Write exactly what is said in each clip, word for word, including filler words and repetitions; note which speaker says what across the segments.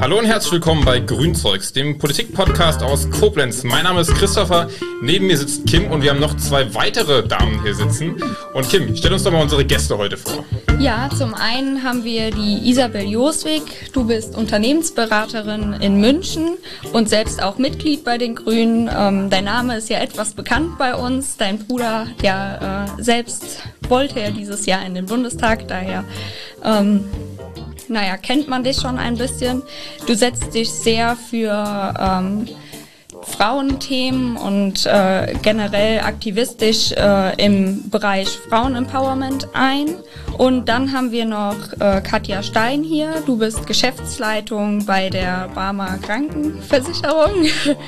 Speaker 1: Hallo und herzlich willkommen bei Grünzeugs, dem Politik-Podcast aus Koblenz. Mein Name ist Christopher, neben mir sitzt Kim und wir haben noch zwei weitere Damen hier sitzen. Und Kim, stell uns doch mal unsere Gäste heute vor.
Speaker 2: Ja, zum einen haben wir die Isabel Joswig. Du bist Unternehmensberaterin in München und selbst auch Mitglied bei den Grünen. Ähm, dein Name ist ja etwas bekannt bei uns. Dein Bruder, ja, äh, selbst wollte ja dieses Jahr in den Bundestag, daher... Ähm, Naja, kennt man dich schon ein bisschen. Du setzt dich sehr für ähm, Frauenthemen und äh, generell aktivistisch äh, im Bereich Frauenempowerment ein. Und dann haben wir noch äh, Katja Stein hier. Du bist Geschäftsleitung bei der Barmer Krankenversicherung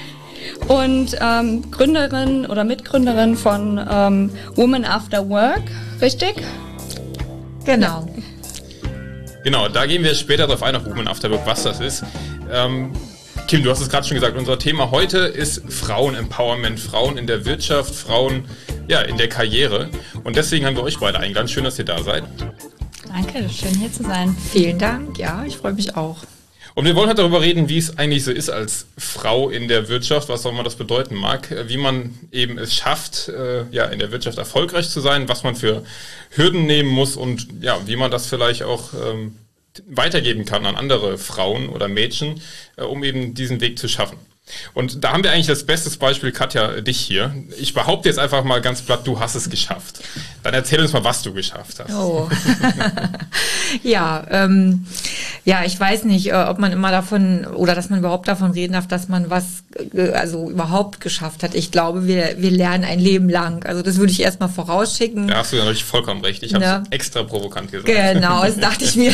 Speaker 2: und ähm, Gründerin oder Mitgründerin von ähm, Women After Work, richtig?
Speaker 3: Genau.
Speaker 2: Ja.
Speaker 1: Genau, da gehen wir später darauf ein, auf Women After Work, was das ist. Ähm, Kim, du hast es gerade schon gesagt, unser Thema heute ist Frauenempowerment, Frauen in der Wirtschaft, Frauen ja, in der Karriere. Und deswegen haben wir euch beide eingeladen. Schön, dass ihr da seid.
Speaker 3: Danke, schön hier zu sein. Vielen Dank, ja, ich freue mich auch.
Speaker 1: Und wir wollen heute darüber reden, wie es eigentlich so ist als Frau in der Wirtschaft, was auch immer das bedeuten mag, wie man eben es schafft, äh, ja, in der Wirtschaft erfolgreich zu sein, was man für Hürden nehmen muss und ja, wie man das vielleicht auch ähm, weitergeben kann an andere Frauen oder Mädchen, äh, um eben diesen Weg zu schaffen. Und da haben wir eigentlich das beste Beispiel, Katja, dich hier. Ich behaupte jetzt einfach mal ganz platt, du hast es geschafft. Dann erzähl uns mal, was du geschafft hast.
Speaker 3: Oh. ja, ähm, ja, ich weiß nicht, äh, ob man immer davon oder dass man überhaupt davon reden darf, dass man was äh, also überhaupt geschafft hat. Ich glaube, wir wir lernen ein Leben lang. Also das würde ich erstmal vorausschicken.
Speaker 1: Da hast du natürlich vollkommen recht. Ich habe es ja. extra provokant gesagt.
Speaker 3: Genau, das dachte ich mir.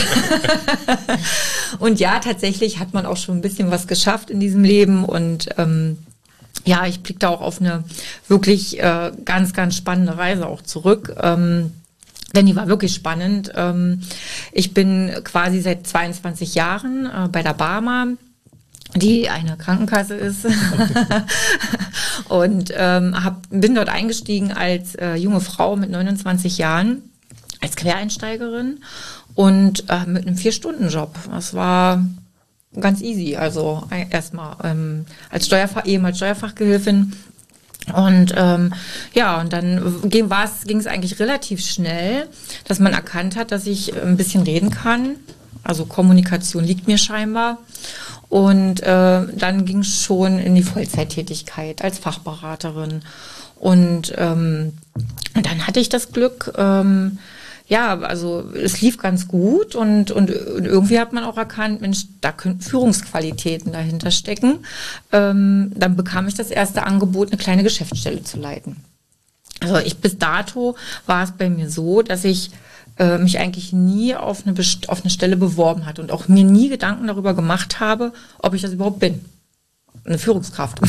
Speaker 3: Und ja, tatsächlich hat man auch schon ein bisschen was geschafft in diesem Leben und Und ähm, ja, ich blicke da auch auf eine wirklich äh, ganz, ganz spannende Reise auch zurück. Ähm, denn die war wirklich spannend. Ähm, ich bin quasi seit zweiundzwanzig Jahren äh, bei der Barmer, die eine Krankenkasse ist. Und ähm, hab, bin dort eingestiegen als äh, junge Frau mit neunundzwanzig Jahren, als Quereinsteigerin und äh, mit einem Vier-Stunden-Job. Das war... ganz easy, also erstmal ähm, als Steuerfach, ehemals Steuerfachgehilfin und ähm, ja, und dann ging es ging es eigentlich relativ schnell, dass man erkannt hat, dass ich ein bisschen reden kann, also Kommunikation liegt mir scheinbar und äh, dann ging es schon in die Vollzeittätigkeit als Fachberaterin und ähm, dann hatte ich das Glück, ähm, ja, also es lief ganz gut und, und, und irgendwie hat man auch erkannt, Mensch, da könnten Führungsqualitäten dahinter stecken. Ähm, dann bekam ich das erste Angebot, eine kleine Geschäftsstelle zu leiten. Also ich bis dato war es bei mir so, dass ich äh, mich eigentlich nie auf eine, auf eine Stelle beworben hatte und auch mir nie Gedanken darüber gemacht habe, ob ich das überhaupt bin. Eine Führungskraft.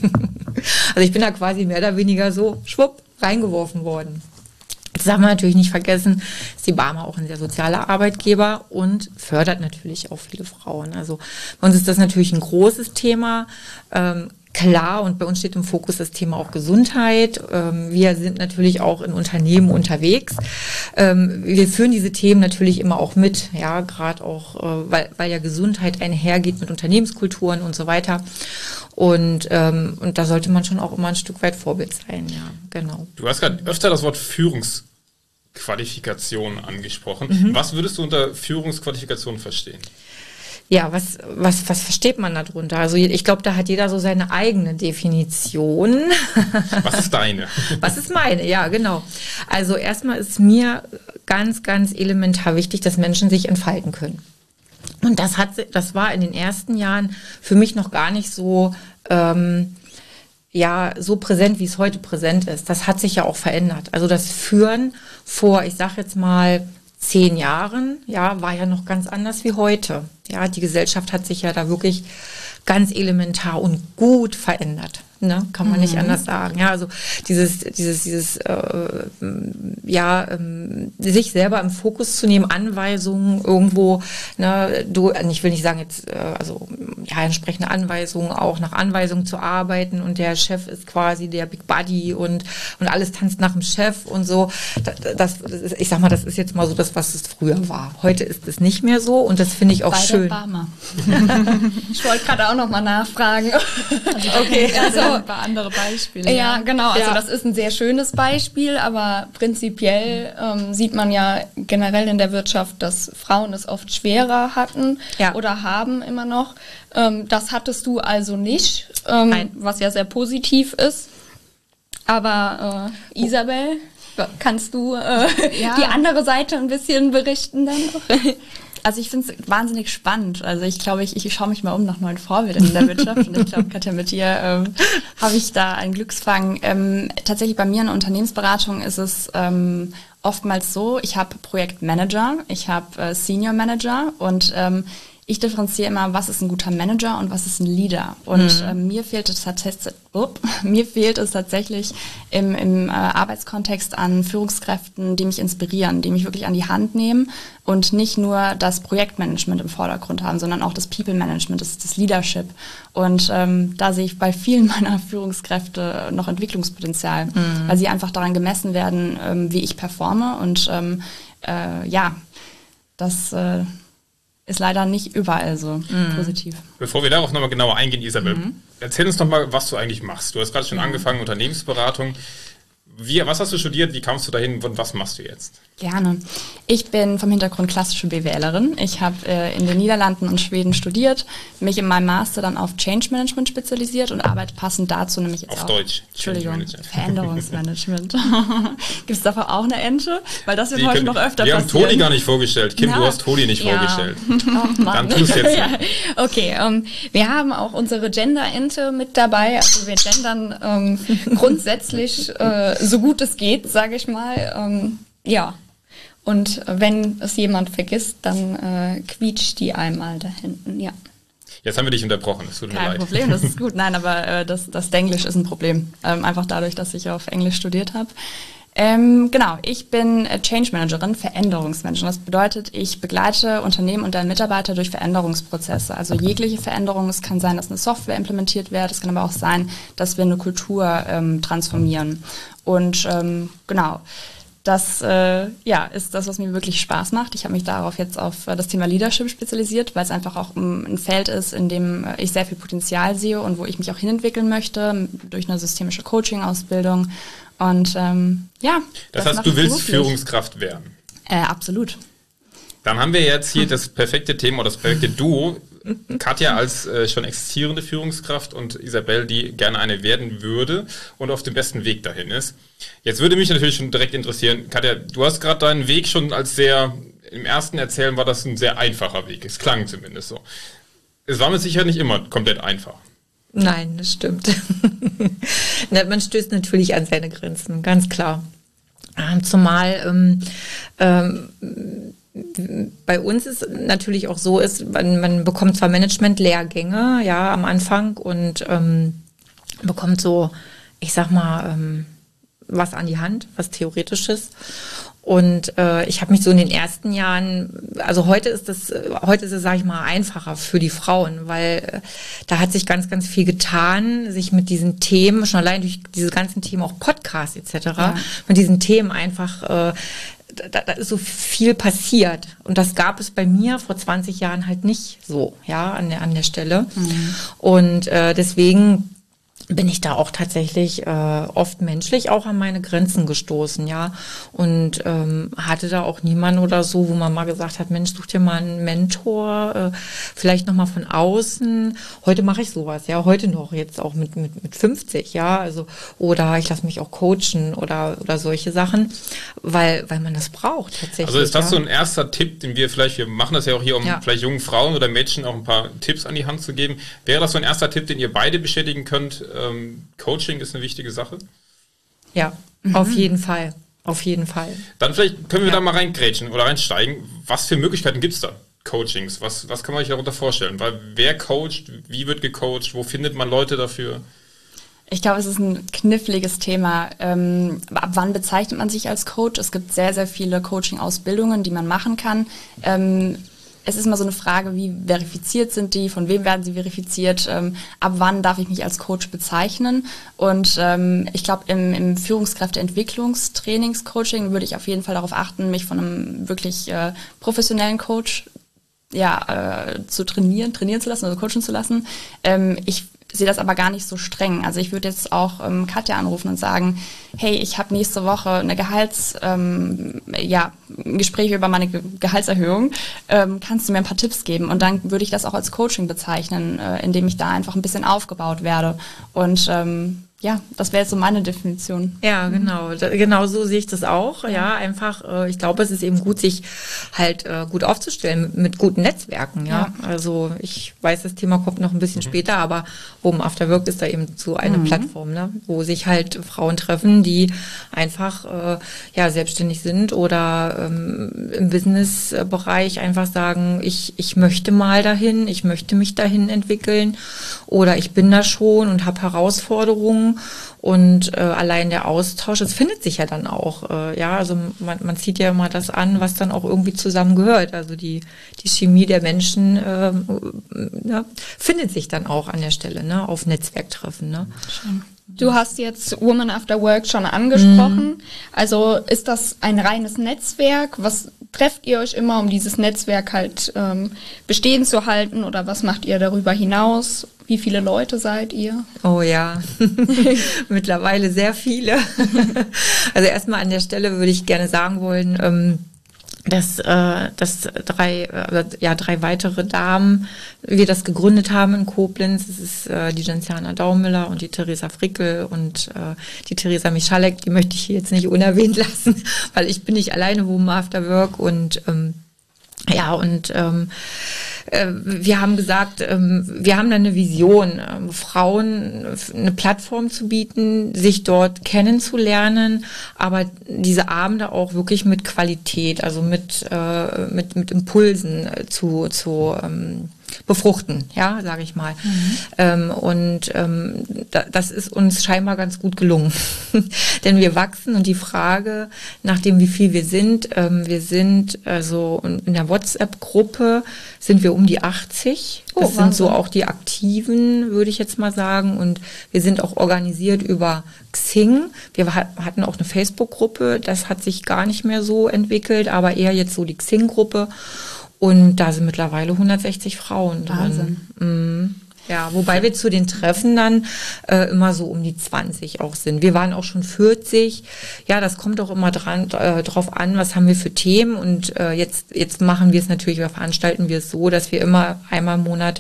Speaker 3: Also ich bin da quasi mehr oder weniger so schwupp reingeworfen worden. Das darf man natürlich nicht vergessen, ist die Barmer auch ein sehr sozialer Arbeitgeber und fördert natürlich auch viele Frauen. Also bei uns ist das natürlich ein großes Thema. Ähm, klar, und bei uns steht im Fokus das Thema auch Gesundheit. Ähm, wir sind natürlich auch in Unternehmen unterwegs. Ähm, wir führen diese Themen natürlich immer auch mit, ja, gerade auch, äh, weil, weil ja Gesundheit einhergeht mit Unternehmenskulturen und so weiter. Und, ähm, und da sollte man schon auch immer ein Stück weit Vorbild sein, ja, genau.
Speaker 1: Du hast gerade öfter das Wort Führungsqualifikation angesprochen. Mhm. Was würdest du unter Führungsqualifikation verstehen?
Speaker 3: Ja, was, was, was versteht man darunter? Also ich glaube, da hat jeder so seine eigene Definition.
Speaker 1: Was ist deine?
Speaker 3: Was ist meine? Ja, genau. Also erstmal ist mir ganz, ganz elementar wichtig, dass Menschen sich entfalten können. Und das hat, das war in den ersten Jahren für mich noch gar nicht so, ähm, ja, so präsent, wie es heute präsent ist. Das hat sich ja auch verändert. Also das Führen vor, ich sag jetzt mal, zehn Jahren, ja, war ja noch ganz anders wie heute. Ja, die Gesellschaft hat sich ja da wirklich ganz elementar und gut verändert. Ne? Kann man mhm. nicht anders sagen. Ja, also dieses, dieses, dieses, äh, ja, ähm, sich selber im Fokus zu nehmen, Anweisungen irgendwo, ne, du, ich will nicht sagen jetzt, äh, also ja, entsprechende Anweisungen, auch nach Anweisungen zu arbeiten und der Chef ist quasi der Big Buddy und, und alles tanzt nach dem Chef und so. Das, das, ich sag mal, das ist jetzt mal so das, was es früher war. Heute ist es nicht mehr so und das finde ich auch
Speaker 2: Bei
Speaker 3: schön.
Speaker 2: Der Barmer. Ich wollte gerade auch noch mal nachfragen.
Speaker 4: Also okay, also ein paar andere Beispiele.
Speaker 2: Ja, genau. Also
Speaker 3: ja.
Speaker 2: das ist ein sehr schönes Beispiel, aber prinzipiell ähm, sieht man ja generell in der Wirtschaft, dass Frauen es oft schwerer hatten
Speaker 3: ja.
Speaker 2: oder haben immer noch. Ähm, das hattest du also nicht, ähm,
Speaker 3: Nein.
Speaker 2: was ja sehr positiv ist. Aber äh, Isabel, kannst du äh,
Speaker 4: Ja.
Speaker 2: die andere Seite ein bisschen berichten dann noch?
Speaker 4: Also ich finde es wahnsinnig spannend. Also ich glaube, ich, ich schaue mich mal um nach neuen Vorbildern in der Wirtschaft und ich glaube, Katja, mit dir ähm, habe ich da einen Glücksfang. Ähm, tatsächlich bei mir in der Unternehmensberatung ist es ähm, oftmals so, ich habe Projektmanager, ich habe äh, Senior Manager und ähm, ich differenziere immer, was ist ein guter Manager und was ist ein Leader. Und mhm. äh, mir fehlt es tatsächlich, oh, mir fehlt es tatsächlich im, im äh, Arbeitskontext an Führungskräften, die mich inspirieren, die mich wirklich an die Hand nehmen und nicht nur das Projektmanagement im Vordergrund haben, sondern auch das People-Management, das, das Leadership. Und ähm, da sehe ich bei vielen meiner Führungskräfte noch Entwicklungspotenzial, mhm. weil sie einfach daran gemessen werden, ähm, wie ich performe. Und ähm, äh, ja, das äh, ist leider nicht überall so mhm. positiv.
Speaker 1: Bevor wir darauf nochmal genauer eingehen, Isabel, mhm. erzähl uns doch mal, was du eigentlich machst. Du hast gerade schon mhm. angefangen, Unternehmensberatung. Wie, was hast du studiert? Wie kamst du dahin und was machst du jetzt?
Speaker 4: Gerne. Ich bin vom Hintergrund klassische BWLerin. Ich habe äh, in den Niederlanden und Schweden studiert, mich in meinem Master dann auf Change Management spezialisiert und arbeite passend dazu nämlich jetzt
Speaker 1: auf
Speaker 4: auch.
Speaker 1: Deutsch.
Speaker 4: Entschuldigung. Veränderungsmanagement. Gibt es dafür auch eine Ente? Weil das wird
Speaker 1: Die
Speaker 4: heute
Speaker 1: können,
Speaker 4: noch öfter
Speaker 1: wir
Speaker 4: passieren.
Speaker 1: Wir haben Toni gar nicht vorgestellt. Kim,
Speaker 4: ja.
Speaker 1: du hast Toni nicht
Speaker 2: ja.
Speaker 1: vorgestellt.
Speaker 2: Oh, Mann.
Speaker 1: Dann tust du jetzt.
Speaker 2: Ja. Okay, ähm, wir haben auch unsere Gender-Ente mit dabei. Also wir gendern ähm, grundsätzlich äh, so gut es geht, sage ich mal. Ähm, ja. Und wenn es jemand vergisst, dann äh, quietscht die einmal da hinten, ja.
Speaker 1: Jetzt haben wir dich unterbrochen, es tut mir
Speaker 4: Kein
Speaker 1: leid.
Speaker 4: Problem, das ist gut. Nein, aber äh, das, das Denglisch ist ein Problem. Ähm, einfach dadurch, dass ich auf Englisch studiert habe. Ähm, genau, ich bin Change Managerin, Veränderungsmanagerin. Das bedeutet, ich begleite Unternehmen und deren Mitarbeiter durch Veränderungsprozesse. Also jegliche Veränderung. Es kann sein, dass eine Software implementiert wird. Es kann aber auch sein, dass wir eine Kultur ähm, transformieren. Und ähm, genau, das äh, ja, ist das, was mir wirklich Spaß macht. Ich habe mich darauf jetzt auf äh, das Thema Leadership spezialisiert, weil es einfach auch um, ein Feld ist, in dem äh, ich sehr viel Potenzial sehe und wo ich mich auch hinentwickeln möchte durch eine systemische Coaching-Ausbildung. Und ähm, ja.
Speaker 1: Das, das heißt, du willst Führungskraft werden?
Speaker 4: Äh, absolut.
Speaker 1: Dann haben wir jetzt hier das perfekte Thema oder das perfekte Duo. Katja als äh, schon existierende Führungskraft und Isabel, die gerne eine werden würde und auf dem besten Weg dahin ist. Jetzt würde mich natürlich schon direkt interessieren, Katja, du hast gerade deinen Weg schon als sehr, im ersten Erzählen war das ein sehr einfacher Weg. Es klang zumindest so. Es war mit Sicherheit nicht immer komplett einfach.
Speaker 3: Nein, das stimmt. Man stößt natürlich an seine Grenzen, ganz klar. Zumal ähm, ähm, bei uns ist natürlich auch so ist, man, man bekommt zwar Management-Lehrgänge, ja, am Anfang und ähm, bekommt so, ich sag mal, ähm, was an die Hand, was Theoretisches. Und äh, ich habe mich so in den ersten Jahren, also heute ist das, heute ist es, sage ich mal, einfacher für die Frauen, weil äh, da hat sich ganz, ganz viel getan, sich mit diesen Themen, schon allein durch diese ganzen Themen, auch Podcasts et cetera, ja. mit diesen Themen einfach, äh, da, da ist so viel passiert. Und das gab es bei mir vor zwanzig Jahren halt nicht so, ja, an der, an der Stelle. Mhm. Und äh, deswegen bin ich da auch tatsächlich äh, oft menschlich auch an meine Grenzen gestoßen, ja, und ähm, hatte da auch niemanden oder so, wo man mal gesagt hat, Mensch, such dir mal einen Mentor, äh, vielleicht noch mal von außen. Heute mache ich sowas, ja, heute noch, jetzt auch mit mit mit fünfzig, ja, also oder ich lasse mich auch coachen oder oder solche Sachen, weil weil man das braucht tatsächlich.
Speaker 1: Also ist das
Speaker 3: ja.
Speaker 1: so ein erster Tipp, den wir vielleicht, wir machen das ja auch hier, um ja. vielleicht jungen Frauen oder Mädchen auch ein paar Tipps an die Hand zu geben. Wäre das so ein erster Tipp, den ihr beide bestätigen könnt? Ähm, Coaching ist eine wichtige Sache?
Speaker 3: Ja, mhm. auf jeden Fall. Auf jeden Fall.
Speaker 1: Dann vielleicht können wir
Speaker 3: ja.
Speaker 1: da mal reingrätschen oder reinsteigen. Was für Möglichkeiten gibt es da? Coachings? Was, was kann man sich darunter vorstellen? Weil wer coacht? Wie wird gecoacht? Wo findet man Leute dafür?
Speaker 4: Ich glaube, es ist ein kniffliges Thema. Ähm, ab wann bezeichnet man sich als Coach? Es gibt sehr, sehr viele Coaching-Ausbildungen, die man machen kann. Ähm, es ist immer so eine Frage, wie verifiziert sind die, von wem werden sie verifiziert, ähm, ab wann darf ich mich als Coach bezeichnen. Und ähm, ich glaube, im, im Führungskräfteentwicklungstrainings-Coaching würde ich auf jeden Fall darauf achten, mich von einem wirklich äh, professionellen Coach ja, äh, zu trainieren, trainieren zu lassen, also coachen zu lassen. Ähm, ich sehe das aber gar nicht so streng. Also ich würde jetzt auch ähm, Katja anrufen und sagen, hey, ich habe nächste Woche eine Gehalts, ähm, ja, ein Gespräch über meine Ge- Gehaltserhöhung. Ähm, kannst du mir ein paar Tipps geben? Und dann würde ich das auch als Coaching bezeichnen, äh, indem ich da einfach ein bisschen aufgebaut werde. Und ähm, ja, das wäre jetzt so meine Definition.
Speaker 3: Ja, genau. Da, genau so sehe ich das auch. Ja, ja einfach, äh, ich glaube, es ist eben gut, sich halt äh, gut aufzustellen mit, mit guten Netzwerken. Ja? ja, also ich weiß, das Thema kommt noch ein bisschen mhm. später, aber Women After Work ist da eben so eine mhm. Plattform, ne? Wo sich halt Frauen treffen, die einfach äh, ja selbstständig sind oder ähm, im Businessbereich einfach sagen, ich ich möchte mal dahin, ich möchte mich dahin entwickeln oder ich bin da schon und habe Herausforderungen. Und äh, allein der Austausch, es findet sich ja dann auch, äh, ja, also man, man zieht ja immer das an, was dann auch irgendwie zusammengehört. Also die die Chemie der Menschen äh, ja, findet sich dann auch an der Stelle, ne, auf Netzwerktreffen, ne.
Speaker 2: Schön. Du hast jetzt Women After Work schon angesprochen. Mhm. Also ist das ein reines Netzwerk? Was trefft ihr euch immer, um dieses Netzwerk halt ähm, bestehen zu halten? Oder was macht ihr darüber hinaus? Wie viele Leute seid ihr?
Speaker 3: Oh ja, mittlerweile sehr viele. Also erstmal an der Stelle würde ich gerne sagen wollen, ähm, dass, äh, dass drei, äh, ja, drei weitere Damen, wir das gegründet haben in Koblenz. Das ist äh, die Jensiana Daumüller und die Theresa Frickel und äh, die Theresa Michalek. Die möchte ich hier jetzt nicht unerwähnt lassen, weil ich bin nicht alleine Women After Work und ähm, ja, und ähm, äh, wir haben gesagt, ähm, wir haben da eine Vision, äh, Frauen eine Plattform zu bieten, sich dort kennenzulernen, aber diese Abende auch wirklich mit Qualität, also mit äh, mit mit Impulsen äh, zu zu ähm, befruchten, ja, sage ich mal. Mhm. Ähm, und ähm, da, das ist uns scheinbar ganz gut gelungen. Denn wir wachsen und die Frage, nach dem wie viel wir sind, ähm, wir sind also in der WhatsApp-Gruppe sind wir um die achtzig. Das oh, sind Wahnsinn. So auch die Aktiven, würde ich jetzt mal sagen. Und wir sind auch organisiert über Xing. Wir hatten auch eine Facebook-Gruppe, das hat sich gar nicht mehr so entwickelt, aber eher jetzt so die Xing-Gruppe. Und da sind mittlerweile hundertsechzig Frauen drin.
Speaker 4: Wahnsinn.
Speaker 3: Mhm. Ja, wobei wir zu den Treffen dann äh, immer so um die zwanzig auch sind. Wir waren auch schon vierzig. Ja, das kommt auch immer dran, äh, drauf an, was haben wir für Themen. Und äh, jetzt jetzt machen wir es natürlich, oder veranstalten wir es so, dass wir immer einmal im Monat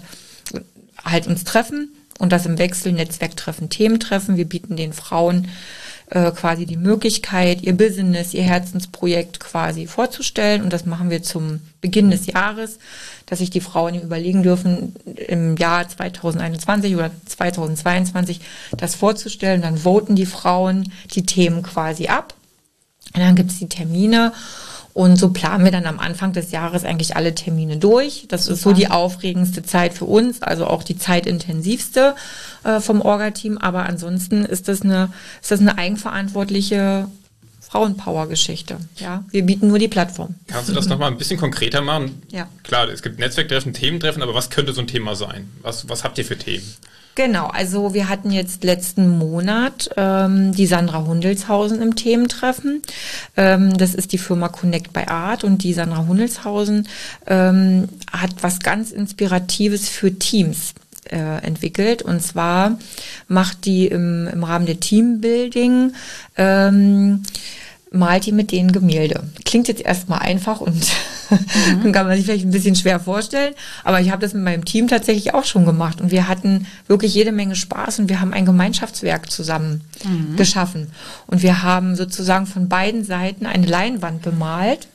Speaker 3: halt uns treffen und das im Wechsel Netzwerktreffen, Thementreffen. Wir bieten den Frauen äh, quasi die Möglichkeit, ihr Business, ihr Herzensprojekt quasi vorzustellen. Und das machen wir zum Beginn des Jahres, dass sich die Frauen überlegen dürfen, im Jahr zwanzig einundzwanzig oder zwanzig zweiundzwanzig das vorzustellen. Dann voten die Frauen die Themen quasi ab. Und dann gibt es die Termine. Und so planen wir dann am Anfang des Jahres eigentlich alle Termine durch. Das Super. Ist so die aufregendste Zeit für uns, also auch die zeitintensivste äh, vom Orga-Team. Aber ansonsten ist das eine, ist das eine eigenverantwortliche Frauenpower-Geschichte. Ja, wir bieten nur die Plattform.
Speaker 1: Kannst du das nochmal ein bisschen konkreter machen?
Speaker 3: Ja.
Speaker 1: Klar, es gibt Netzwerktreffen, Thementreffen, aber was könnte so ein Thema sein? Was, was habt ihr für Themen?
Speaker 3: Genau, also wir hatten jetzt letzten Monat ähm, die Sandra Hundelshausen im Thementreffen. Ähm, das ist die Firma Connect by Art und die Sandra Hundelshausen ähm, hat was ganz Inspiratives für Teams äh, entwickelt. Und zwar macht die im, im Rahmen der Teambuilding ähm, malt die mit denen Gemälde. Klingt jetzt erstmal einfach und mhm. kann man sich vielleicht ein bisschen schwer vorstellen, aber ich habe das mit meinem Team tatsächlich auch schon gemacht und wir hatten wirklich jede Menge Spaß und wir haben ein Gemeinschaftswerk zusammen mhm. geschaffen und wir haben sozusagen von beiden Seiten eine Leinwand bemalt.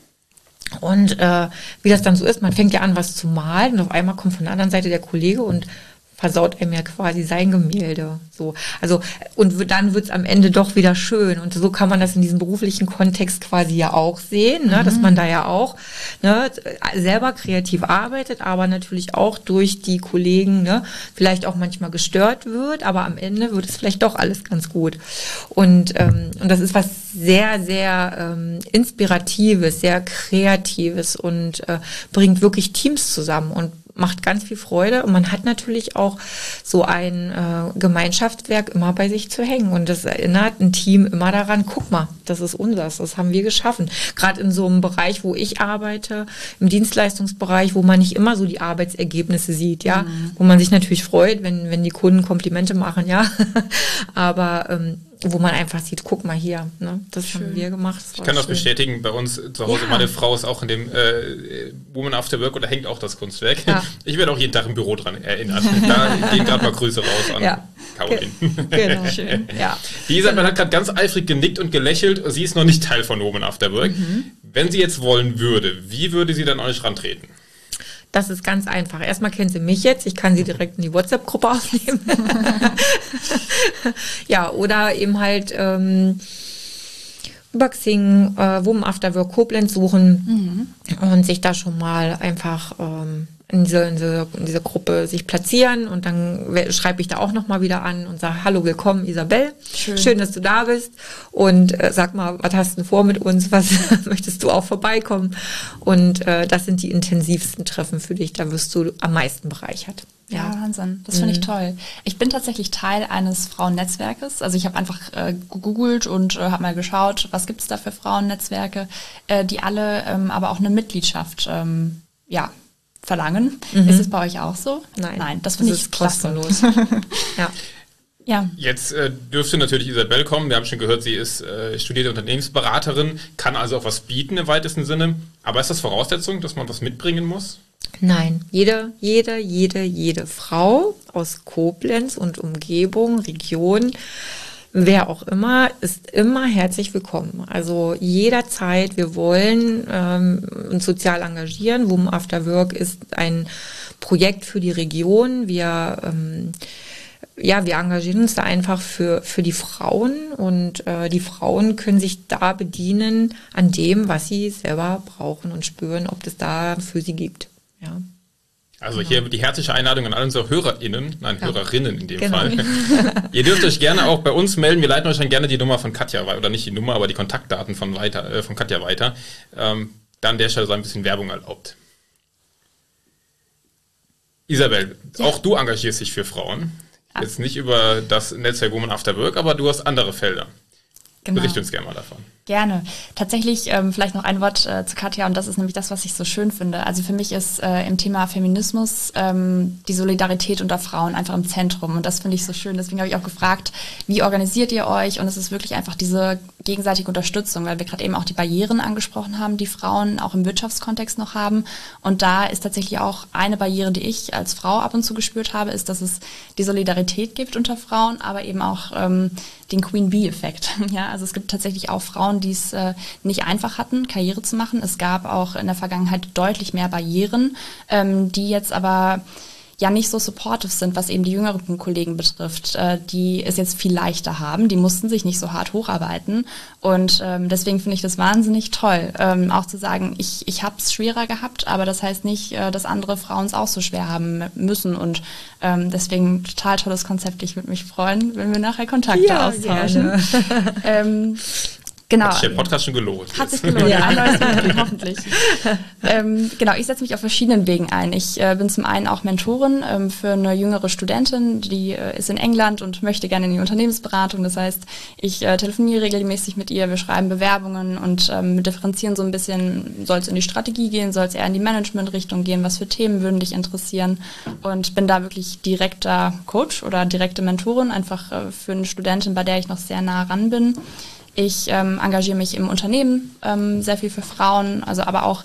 Speaker 3: Und äh, wie das dann so ist, man fängt ja an, was zu malen und auf einmal kommt von der anderen Seite der Kollege und versaut einem ja quasi sein Gemälde. So, also und dann wird's am Ende doch wieder schön. Und so kann man das in diesem beruflichen Kontext quasi ja auch sehen, ne? Mhm. Dass man da ja auch ne, selber kreativ arbeitet, aber natürlich auch durch die Kollegen ne, vielleicht auch manchmal gestört wird, aber am Ende wird es vielleicht doch alles ganz gut. Und ähm, und das ist was sehr, sehr ähm, Inspiratives, sehr Kreatives und äh, bringt wirklich Teams zusammen und macht ganz viel Freude und man hat natürlich auch so ein äh, Gemeinschaftswerk immer bei sich zu hängen und das erinnert ein Team immer daran, guck mal, das ist unseres, das haben wir geschaffen. Gerade in so einem Bereich, wo ich arbeite, im Dienstleistungsbereich, wo man nicht immer so die Arbeitsergebnisse sieht, ja, mhm. wo man sich natürlich freut, wenn wenn die Kunden Komplimente machen, ja, aber ähm, wo man einfach sieht, guck mal hier, ne, das Schön. Haben wir gemacht.
Speaker 1: Ich kann das schön. bestätigen, bei uns zu Hause, ja. meine Frau ist auch in dem äh, Woman After Work und da hängt auch das Kunstwerk. Ja. Ich werde auch jeden Tag im Büro dran erinnert. Da gehen gerade mal Grüße raus an ja. Caroline.
Speaker 3: Genau, schön. Ja.
Speaker 1: Die Isabel hat gerade ganz eifrig genickt und gelächelt, sie ist noch nicht Teil von Woman After Work. Mhm. Wenn sie jetzt wollen würde, wie würde sie dann an euch rantreten?
Speaker 3: Das ist ganz einfach. Erstmal kennt sie mich jetzt. Ich kann sie direkt in die WhatsApp-Gruppe aufnehmen. Ja, oder eben halt ähm, über Xing, äh, Woman After Work Koblenz suchen mhm. und sich da schon mal einfach ähm, in, diese, in, diese, in diese Gruppe sich platzieren und dann schreibe ich da auch nochmal wieder an und sage, hallo, willkommen Isabel, schön, schön dass du da bist und äh, sag mal, was hast du vor mit uns, was möchtest du auch vorbeikommen und äh, das sind die intensivsten Treffen für dich, da wirst du am meisten bereichert.
Speaker 4: Ja, ja, Wahnsinn. Das finde ich toll. Ich bin tatsächlich Teil eines Frauennetzwerkes. Also ich habe einfach äh, gegoogelt und äh, habe mal geschaut, was gibt es da für Frauennetzwerke, äh, die alle ähm, aber auch eine Mitgliedschaft ähm, ja, verlangen. Mhm. Ist es bei euch auch so?
Speaker 3: Nein.
Speaker 4: Nein, das finde ich
Speaker 3: kostenlos.
Speaker 4: Ja. Ja.
Speaker 1: Jetzt äh, dürfte natürlich Isabel kommen. Wir haben schon gehört, sie ist äh, studierte Unternehmensberaterin, kann also auch was bieten im weitesten Sinne. Aber ist das Voraussetzung, dass man was mitbringen muss?
Speaker 3: Nein, jede, jede, jede, jede Frau aus Koblenz und Umgebung, Region, wer auch immer, ist immer herzlich willkommen. Also jederzeit, wir wollen ähm, uns sozial engagieren. Woman After Work ist ein Projekt für die Region. Wir ähm, ja, wir engagieren uns da einfach für für die Frauen und äh, die Frauen können sich da bedienen an dem, was sie selber brauchen und spüren, ob es da für sie gibt. Ja.
Speaker 1: Also
Speaker 3: genau.
Speaker 1: hier die herzliche Einladung an alle unsere HörerInnen, nein, ja. Hörerinnen in dem
Speaker 3: genau.
Speaker 1: Fall. Ihr dürft euch gerne auch bei uns melden. Wir leiten euch dann gerne die Nummer von Katja weiter, oder nicht die Nummer, aber die Kontaktdaten von, weiter, äh, von Katja weiter. Ähm, dann an der Stelle so ein bisschen Werbung erlaubt. Isabel, ja. auch du engagierst dich für Frauen. Ja. Jetzt nicht über das Netzwerk Woman After Work, aber du hast andere Felder. Genau. Bericht uns gerne mal davon.
Speaker 4: Gerne. Tatsächlich ähm, vielleicht noch ein Wort äh, zu Katja und das ist nämlich das, was ich so schön finde. Also für mich ist äh, im Thema Feminismus ähm, die Solidarität unter Frauen einfach im Zentrum und das finde ich so schön. Deswegen habe ich auch gefragt, wie organisiert ihr euch? Und es ist wirklich einfach diese gegenseitige Unterstützung, weil wir gerade eben auch die Barrieren angesprochen haben, die Frauen auch im Wirtschaftskontext noch haben. Und da ist tatsächlich auch eine Barriere, die ich als Frau ab und zu gespürt habe, ist, dass es die Solidarität gibt unter Frauen, aber eben auch ähm, den Queen Bee-Effekt. Ja, also es gibt tatsächlich auch Frauen, die es äh, nicht einfach hatten, Karriere zu machen. Es gab auch in der Vergangenheit deutlich mehr Barrieren, ähm, die jetzt aber ja nicht so supportive sind, was eben die jüngeren Kollegen betrifft, äh, die es jetzt viel leichter haben. Die mussten sich nicht so hart hocharbeiten und ähm, deswegen finde ich das wahnsinnig toll, ähm, auch zu sagen, ich, ich habe es schwerer gehabt, aber das heißt nicht, äh, dass andere Frauen es auch so schwer haben müssen und ähm, deswegen total tolles Konzept. Ich würde mich freuen, wenn wir nachher Kontakte ja, austauschen. ähm, Genau.
Speaker 1: Hat sich der Podcast schon gelohnt.
Speaker 4: Hat sich gelohnt, ja. Ein neues Mitglied, hoffentlich. ähm, genau, ich setze mich auf verschiedenen Wegen ein. Ich äh, bin zum einen auch Mentorin ähm, für eine jüngere Studentin, die äh, ist in England und möchte gerne in die Unternehmensberatung. Das heißt, ich äh, telefoniere regelmäßig mit ihr, wir schreiben Bewerbungen und ähm, differenzieren so ein bisschen, soll es in die Strategie gehen, soll es eher in die Management-Richtung gehen, was für Themen würden dich interessieren und bin da wirklich direkter Coach oder direkte Mentorin, einfach äh, für eine Studentin, bei der ich noch sehr nah ran bin. Ich ähm, engagiere mich im Unternehmen ähm, sehr viel für Frauen, also aber auch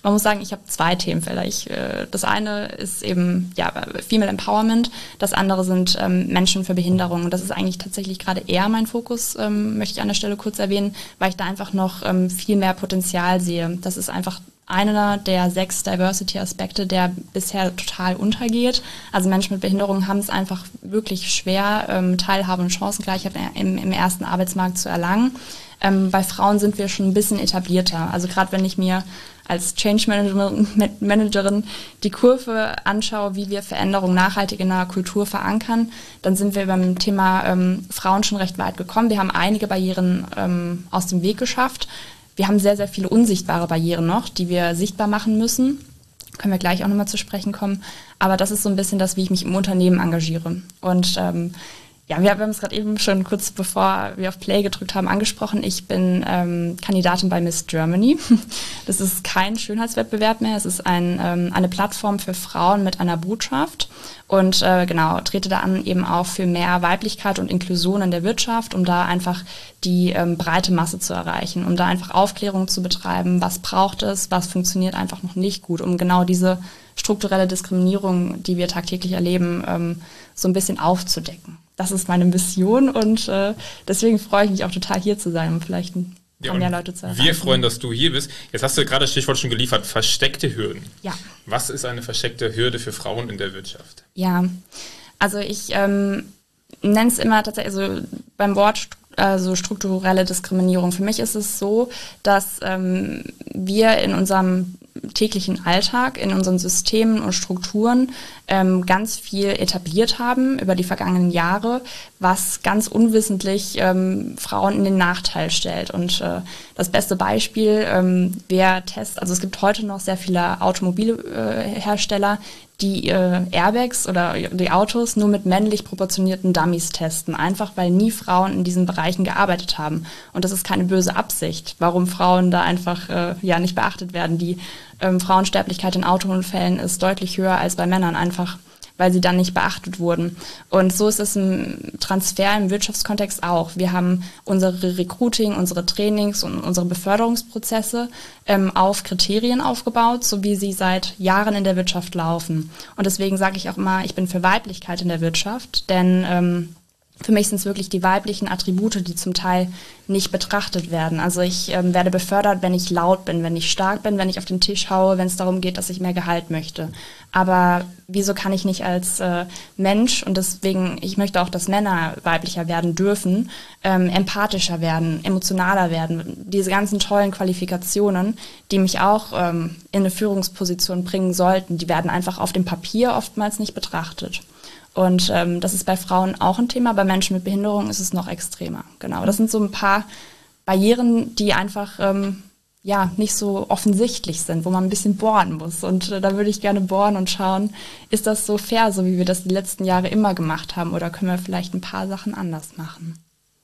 Speaker 4: man muss sagen, ich habe zwei Themenfelder. Ich, äh, das eine ist eben ja Female Empowerment, das andere sind ähm, Menschen für Behinderung. Und das ist eigentlich tatsächlich gerade eher mein Fokus, ähm, möchte ich an der Stelle kurz erwähnen, weil ich da einfach noch ähm, viel mehr Potenzial sehe. Das ist einfach einer der sechs Diversity-Aspekte, der bisher total untergeht. Also Menschen mit Behinderung haben es einfach wirklich schwer, ähm, Teilhabe und Chancengleichheit im, im ersten Arbeitsmarkt zu erlangen. Ähm, bei Frauen sind wir schon ein bisschen etablierter. Also gerade wenn ich mir als Change Managerin, Managerin die Kurve anschaue, wie wir Veränderungen nachhaltig in der Kultur verankern, dann sind wir beim Thema ähm, Frauen schon recht weit gekommen. Wir haben einige Barrieren ähm, aus dem Weg geschafft. Wir haben sehr, sehr viele unsichtbare Barrieren noch, die wir sichtbar machen müssen. Können wir gleich auch nochmal zu sprechen kommen. Aber das ist so ein bisschen das, wie ich mich im Unternehmen engagiere. Und ähm, ja, wir haben es gerade eben schon kurz bevor wir auf Play gedrückt haben angesprochen. Ich bin ähm, Kandidatin bei Miss Germany. Das ist kein Schönheitswettbewerb mehr. Es ist ein, ähm, eine Plattform für Frauen mit einer Botschaft. Und äh, genau, trete da an eben auch für mehr Weiblichkeit und Inklusion in der Wirtschaft, um da einfach die ähm, breite Masse zu erreichen, um da einfach Aufklärung zu betreiben, was braucht es, was funktioniert einfach noch nicht gut, um genau diese strukturelle Diskriminierung, die wir tagtäglich erleben, ähm, so ein bisschen aufzudecken. Das ist meine Mission und äh, deswegen freue ich mich auch total hier zu sein, um vielleicht ein paar ja, mehr Leute zu erreichen.
Speaker 1: Wir freuen, dass du hier bist. Jetzt hast du gerade das Stichwort schon geliefert, versteckte Hürden.
Speaker 4: Ja.
Speaker 1: Was ist eine versteckte Hürde für Frauen in der Wirtschaft?
Speaker 4: Ja, also ich ähm, nenne es immer tatsächlich, also beim Wort also strukturelle Diskriminierung. Für mich ist es so, dass ähm, wir in unserem täglichen Alltag, in unseren Systemen und Strukturen ähm, ganz viel etabliert haben über die vergangenen Jahre, was ganz unwissentlich ähm, Frauen in den Nachteil stellt. Und äh, das beste Beispiel, ähm, wer testet, also es gibt heute noch sehr viele Automobilhersteller, die äh, Airbags oder die Autos nur mit männlich proportionierten Dummies testen, einfach weil nie Frauen in diesen Bereichen gearbeitet haben. Und das ist keine böse Absicht, warum Frauen da einfach äh, ja nicht beachtet werden. Die ähm, Frauensterblichkeit in Autounfällen ist deutlich höher als bei Männern, einfach weil sie dann nicht beachtet wurden. Und so ist es im Transfer im Wirtschaftskontext auch. Wir haben unsere Recruiting, unsere Trainings und unsere Beförderungsprozesse ähm, auf Kriterien aufgebaut, so wie sie seit Jahren in der Wirtschaft laufen. Und deswegen sage ich auch immer, ich bin für Weiblichkeit in der Wirtschaft, denn ähm, für mich sind es wirklich die weiblichen Attribute, die zum Teil nicht betrachtet werden. Also ich ähm, werde befördert, wenn ich laut bin, wenn ich stark bin, wenn ich auf den Tisch haue, wenn es darum geht, dass ich mehr Gehalt möchte. Aber wieso kann ich nicht als äh, Mensch, und deswegen, ich möchte auch, dass Männer weiblicher werden dürfen, ähm, empathischer werden, emotionaler werden. Diese ganzen tollen Qualifikationen, die mich auch ähm, in eine Führungsposition bringen sollten, die werden einfach auf dem Papier oftmals nicht betrachtet. Und ähm, das ist bei Frauen auch ein Thema, bei Menschen mit Behinderung ist es noch extremer. Genau, das sind so ein paar Barrieren, die einfach ähm, ja nicht so offensichtlich sind, wo man ein bisschen bohren muss. Und äh, da würde ich gerne bohren und schauen, ist das so fair, so wie wir das die letzten Jahre immer gemacht haben, oder können wir vielleicht ein paar Sachen anders machen?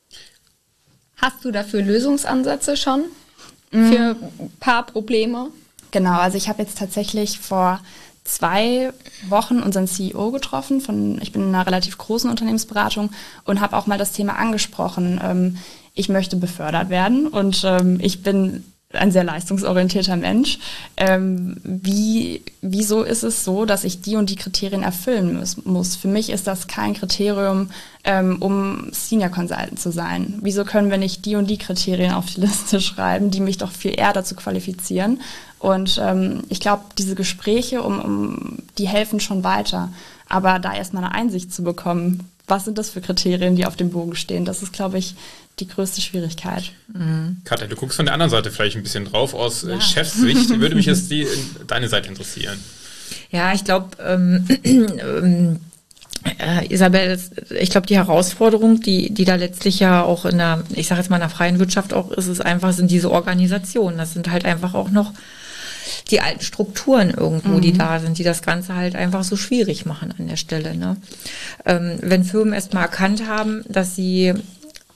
Speaker 2: Hast du dafür Lösungsansätze schon für ein paar Probleme?
Speaker 4: Genau, also ich habe jetzt tatsächlich vor zwei Wochen unseren C E O getroffen. Von, ich bin in einer relativ großen Unternehmensberatung und habe auch mal das Thema angesprochen. Ähm, ich möchte befördert werden und ähm, ich bin ein sehr leistungsorientierter Mensch. Ähm, wie, wieso ist es so, dass ich die und die Kriterien erfüllen muss? muss? Für mich ist das kein Kriterium, ähm, um Senior Consultant zu sein. Wieso können wir nicht die und die Kriterien auf die Liste schreiben, die mich doch viel eher dazu qualifizieren? Und ähm, ich glaube, diese Gespräche, um, um, die helfen schon weiter. Aber da erstmal eine Einsicht zu bekommen, was sind das für Kriterien, die auf dem Bogen stehen, das ist, glaube ich, die größte Schwierigkeit.
Speaker 1: Mhm. Katja, du guckst von der anderen Seite vielleicht ein bisschen drauf. Aus ja. Chefssicht würde mich jetzt die, deine Seite interessieren.
Speaker 3: Ja, ich glaube, ähm, ähm, äh, Isabel, ich glaube, die Herausforderung, die, die da letztlich ja auch in der, ich sage jetzt mal in der freien Wirtschaft auch ist, ist einfach, sind diese Organisationen. Das sind halt einfach auch noch die alten Strukturen irgendwo, mhm. die da sind, die das Ganze halt einfach so schwierig machen an der Stelle. Ne? Ähm, wenn Firmen erstmal erkannt haben, dass sie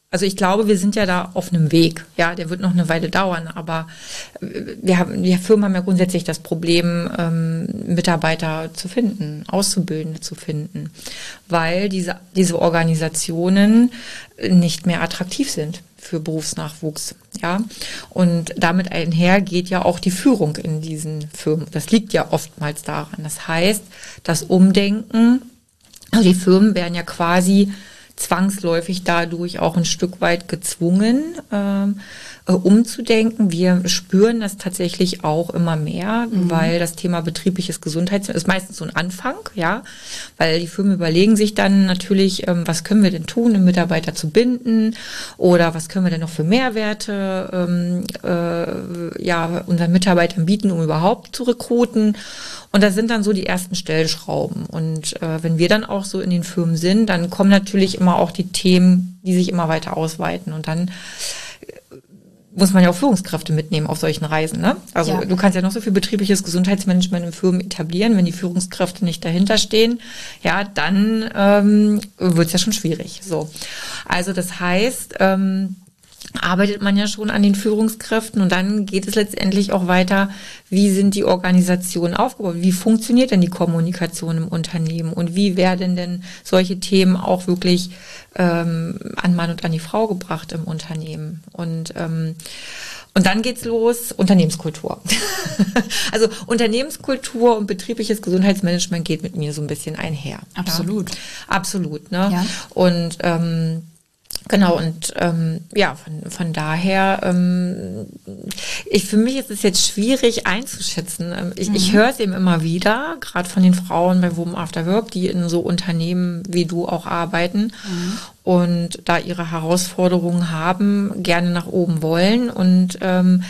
Speaker 3: Also ich glaube, wir sind ja da auf einem Weg. Ja, der wird noch eine Weile dauern, aber wir haben, die Firmen haben ja grundsätzlich das Problem, ähm, Mitarbeiter zu finden, Auszubildende zu finden, weil diese, diese Organisationen nicht mehr attraktiv sind für Berufsnachwuchs. Ja, und damit einher geht ja auch die Führung in diesen Firmen. Das liegt ja oftmals daran. Das heißt, das Umdenken, also die Firmen werden ja quasi zwangsläufig dadurch auch ein Stück weit gezwungen, ähm, äh, umzudenken. Wir spüren das tatsächlich auch immer mehr, mhm. weil das Thema betriebliches Gesundheitswesen ist meistens so ein Anfang, ja, weil die Firmen überlegen sich dann natürlich, ähm, was können wir denn tun, um Mitarbeiter zu binden oder was können wir denn noch für Mehrwerte ähm, äh, ja, unseren Mitarbeitern bieten, um überhaupt zu rekruten. Und das sind dann so die ersten Stellschrauben. Und äh, wenn wir dann auch so in den Firmen sind, dann kommen natürlich immer auch die Themen, die sich immer weiter ausweiten. Und dann muss man ja auch Führungskräfte mitnehmen auf solchen Reisen. Ne? Also ja. Du kannst ja noch so viel betriebliches Gesundheitsmanagement in Firmen etablieren, wenn die Führungskräfte nicht dahinter stehen, ja, dann ähm, wird es ja schon schwierig. So, also das heißt, ähm, arbeitet man ja schon an den Führungskräften und dann geht es letztendlich auch weiter, wie sind die Organisationen aufgebaut, wie funktioniert denn die Kommunikation im Unternehmen und wie werden denn solche Themen auch wirklich ähm, an Mann und an die Frau gebracht im Unternehmen und ähm, und dann geht's los, Unternehmenskultur. Also Unternehmenskultur und betriebliches Gesundheitsmanagement geht mit mir so ein bisschen einher.
Speaker 4: Absolut.
Speaker 3: Ja? Absolut, ne?
Speaker 4: Ja.
Speaker 3: Und ähm, Genau, und ähm, ja, von, von daher, ähm, ich, für mich ist es jetzt schwierig einzuschätzen. Ich, mhm. ich höre es eben immer wieder, gerade von den Frauen bei Women After Work, die in so Unternehmen wie du auch arbeiten mhm. und da ihre Herausforderungen haben, gerne nach oben wollen und ähm,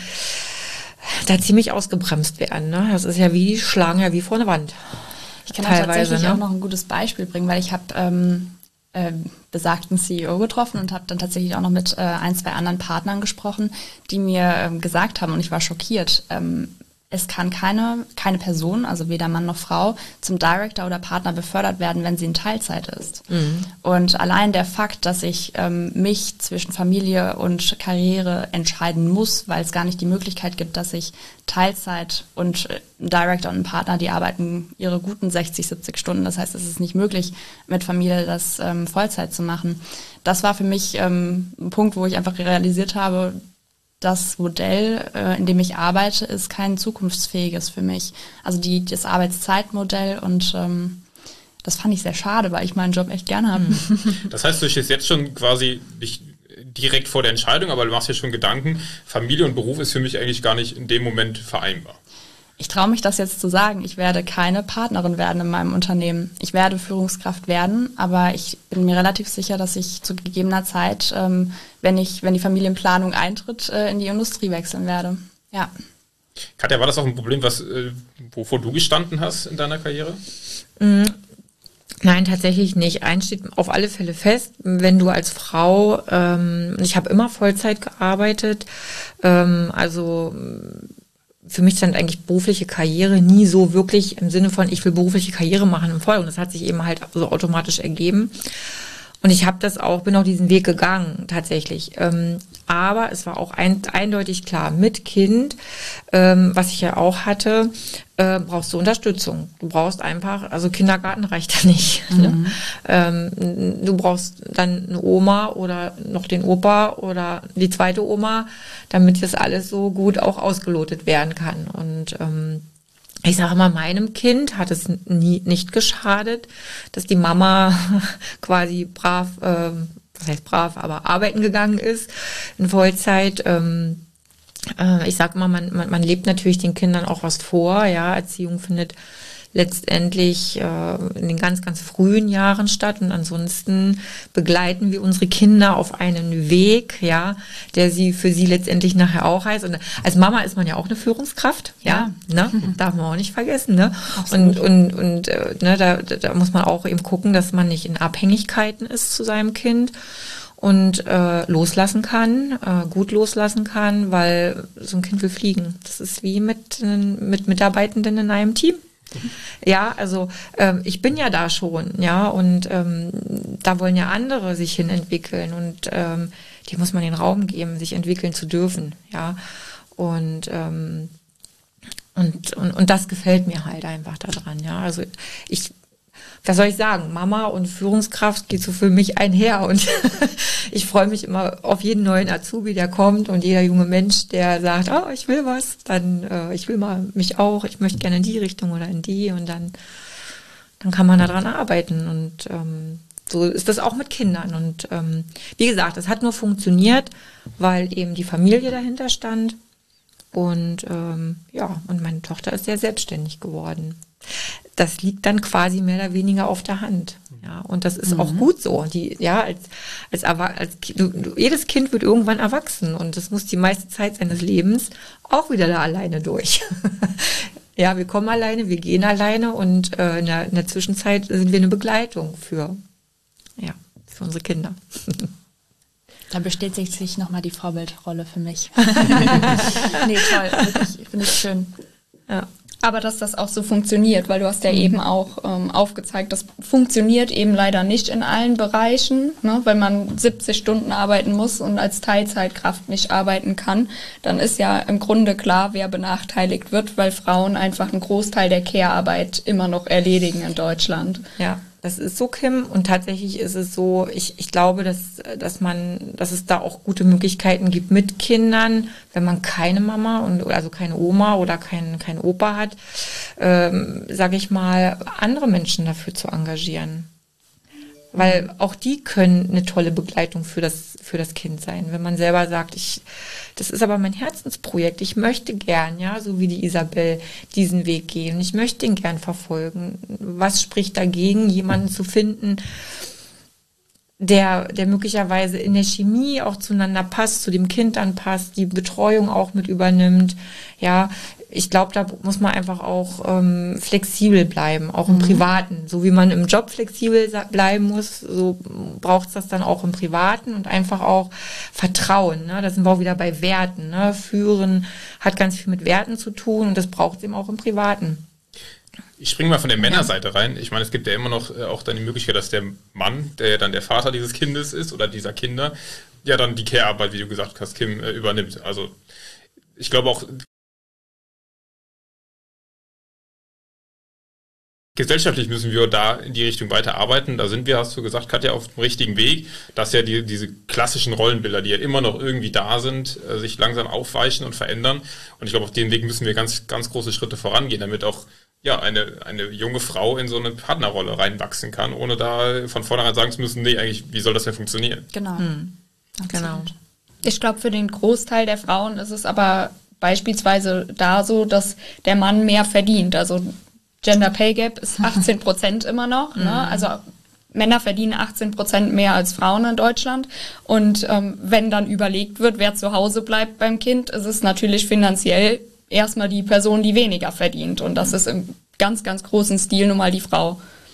Speaker 3: da ziemlich ausgebremst werden. Ne? Das ist ja wie, die schlagen ja wie vor eine Wand.
Speaker 4: Ich kann auch tatsächlich ne? auch noch ein gutes Beispiel bringen, weil ich habe ähm, äh, besagten C E O getroffen und habe dann tatsächlich auch noch mit äh, ein, zwei anderen Partnern gesprochen, die mir ähm, gesagt haben, und ich war schockiert, ähm, es kann keine, keine Person, also weder Mann noch Frau, zum Director oder Partner befördert werden, wenn sie in Teilzeit ist. Mhm. Und allein der Fakt, dass ich ähm, mich zwischen Familie und Karriere entscheiden muss, weil es gar nicht die Möglichkeit gibt, dass ich Teilzeit und ein Director und ein Partner, die arbeiten ihre guten sechzig, siebzig Stunden. Das heißt, es ist nicht möglich, mit Familie das ähm, Vollzeit zu machen. Das war für mich ähm, ein Punkt, wo ich einfach realisiert habe, das Modell, äh, in dem ich arbeite, ist kein zukunftsfähiges für mich. Also die, das Arbeitszeitmodell und ähm, das fand ich sehr schade, weil ich meinen Job echt gerne habe.
Speaker 1: Das heißt, du stehst jetzt schon quasi nicht direkt vor der Entscheidung, aber du machst dir schon Gedanken, Familie und Beruf ist für mich eigentlich gar nicht in dem Moment vereinbar.
Speaker 4: Ich traue mich das jetzt zu sagen, ich werde keine Partnerin werden in meinem Unternehmen. Ich werde Führungskraft werden, aber ich bin mir relativ sicher, dass ich zu gegebener Zeit, ähm, wenn ich, wenn die Familienplanung eintritt, äh, in die Industrie wechseln werde. Ja.
Speaker 1: Katja, war das auch ein Problem, was, äh, wovor du gestanden hast in deiner Karriere?
Speaker 3: Mhm. Nein, tatsächlich nicht. Eins steht auf alle Fälle fest, wenn du als Frau, ähm, ich habe immer Vollzeit gearbeitet, ähm, also für mich stand eigentlich berufliche Karriere nie so wirklich im Sinne von, ich will berufliche Karriere machen im Voll. Und das hat sich eben halt so automatisch ergeben. Und ich habe das auch, bin auch diesen Weg gegangen, tatsächlich. Ähm, aber es war auch ein, eindeutig klar, mit Kind, ähm, was ich ja auch hatte, äh, brauchst du Unterstützung. Du brauchst einfach, also Kindergarten reicht da nicht. Mhm. Ne? Ähm, du brauchst dann eine Oma oder noch den Opa oder die zweite Oma, damit das alles so gut auch ausgelotet werden kann. Und ähm, ich sage mal, meinem Kind hat es nie nicht geschadet, dass die Mama quasi brav, äh, was heißt brav, aber arbeiten gegangen ist in Vollzeit. Ähm, äh, ich sage mal, man, man, man lebt natürlich den Kindern auch was vor. Ja, Erziehung findet letztendlich äh, in den ganz, ganz frühen Jahren statt. Und ansonsten begleiten wir unsere Kinder auf einen Weg, ja, der sie für sie letztendlich nachher auch heißt. Und als Mama ist man ja auch eine Führungskraft, ja, ja. Ne? Darf man auch nicht vergessen, ne? Absolut. Und und und äh, ne, da, da muss man auch eben gucken, dass man nicht in Abhängigkeiten ist zu seinem Kind und äh, loslassen kann, äh, gut loslassen kann, weil so ein Kind will fliegen. Das ist wie mit mit Mitarbeitenden in einem Team. Ja, also ähm, ich bin ja da schon, ja, und ähm, da wollen ja andere sich hin entwickeln und ähm, die muss man den Raum geben, sich entwickeln zu dürfen, ja. Und ähm, und, und und das gefällt mir halt einfach daran, ja. Also ich Was soll ich sagen? Mama und Führungskraft geht so für mich einher und ich freue mich immer auf jeden neuen Azubi, der kommt und jeder junge Mensch, der sagt, oh, ich will was, dann äh, ich will mal mich auch, ich möchte gerne in die Richtung oder in die und dann dann kann man daran arbeiten und ähm, so ist das auch mit Kindern und ähm, wie gesagt, es hat nur funktioniert, weil eben die Familie dahinter stand und ähm, ja, und meine Tochter ist sehr selbstständig geworden. Das liegt dann quasi mehr oder weniger auf der Hand. Ja, und das ist mhm. auch gut so. Die, ja, als, als, als du, du, jedes Kind wird irgendwann erwachsen und das muss die meiste Zeit seines Lebens auch wieder da alleine durch. Ja, wir kommen alleine, wir gehen alleine und äh, in, der, in der Zwischenzeit sind wir eine Begleitung für, ja, für unsere Kinder.
Speaker 4: Da bestätigt sich nochmal die Vorbildrolle für mich. Nee, toll, wirklich, finde ich schön.
Speaker 2: Ja. Aber dass das auch so funktioniert, weil du hast ja mhm. eben auch ähm, aufgezeigt, das funktioniert eben leider nicht in allen Bereichen, ne? Weil man siebzig Stunden arbeiten muss und als Teilzeitkraft nicht arbeiten kann, dann ist ja im Grunde klar, wer benachteiligt wird, weil Frauen einfach einen Großteil der Care-Arbeit immer noch erledigen in Deutschland.
Speaker 3: Ja. Das ist so, Kim, und tatsächlich ist es so, ich, ich glaube, dass, dass man, dass es da auch gute Möglichkeiten gibt mit Kindern, wenn man keine Mama und also keine Oma oder kein, kein Opa hat, ähm, sage ich mal, andere Menschen dafür zu engagieren. Weil auch die können eine tolle Begleitung für das, für das Kind sein. Wenn man selber sagt, ich, das ist aber mein Herzensprojekt, ich möchte gern, ja, so wie die Isabel, diesen Weg gehen. Ich möchte ihn gern verfolgen. Was spricht dagegen, jemanden zu finden, der, der möglicherweise in der Chemie auch zueinander passt, zu dem Kind dann passt, die Betreuung auch mit übernimmt, ja. Ich glaube, da muss man einfach auch ähm, flexibel bleiben, auch im mhm. Privaten. So wie man im Job flexibel bleiben muss, so braucht es das dann auch im Privaten und einfach auch Vertrauen. Ne? Da sind wir auch wieder bei Werten. Ne? Führen hat ganz viel mit Werten zu tun und das braucht es eben auch im Privaten.
Speaker 1: Ich springe mal von der Männerseite rein. Ich meine, es gibt ja immer noch äh, auch dann die Möglichkeit, dass der Mann, der ja dann der Vater dieses Kindes ist oder dieser Kinder, ja dann die Care-Arbeit, wie du gesagt hast, Kim, äh, übernimmt. Also ich glaube auch, gesellschaftlich müssen wir da in die Richtung weiter arbeiten. Da sind wir, hast du gesagt, Katja, auf dem richtigen Weg, dass ja die, diese klassischen Rollenbilder, die ja immer noch irgendwie da sind, äh, sich langsam aufweichen und verändern. Und ich glaube, auf dem Weg müssen wir ganz, ganz große Schritte vorangehen, damit auch ja eine, eine junge Frau in so eine Partnerrolle reinwachsen kann, ohne da von vornherein sagen zu müssen, nee, eigentlich, wie soll das denn funktionieren?
Speaker 2: Genau.
Speaker 3: Hm. Genau.
Speaker 2: Ich glaube, für den Großteil der Frauen ist es aber beispielsweise da so, dass der Mann mehr verdient. Also Gender Pay Gap ist achtzehn Prozent immer noch. Ne? Also Männer verdienen achtzehn Prozent mehr als Frauen in Deutschland. Und ähm, wenn dann überlegt wird, wer zu Hause bleibt beim Kind, ist es natürlich finanziell erstmal die Person, die weniger verdient. Und das ist im ganz, ganz großen Stil nun mal die Frau.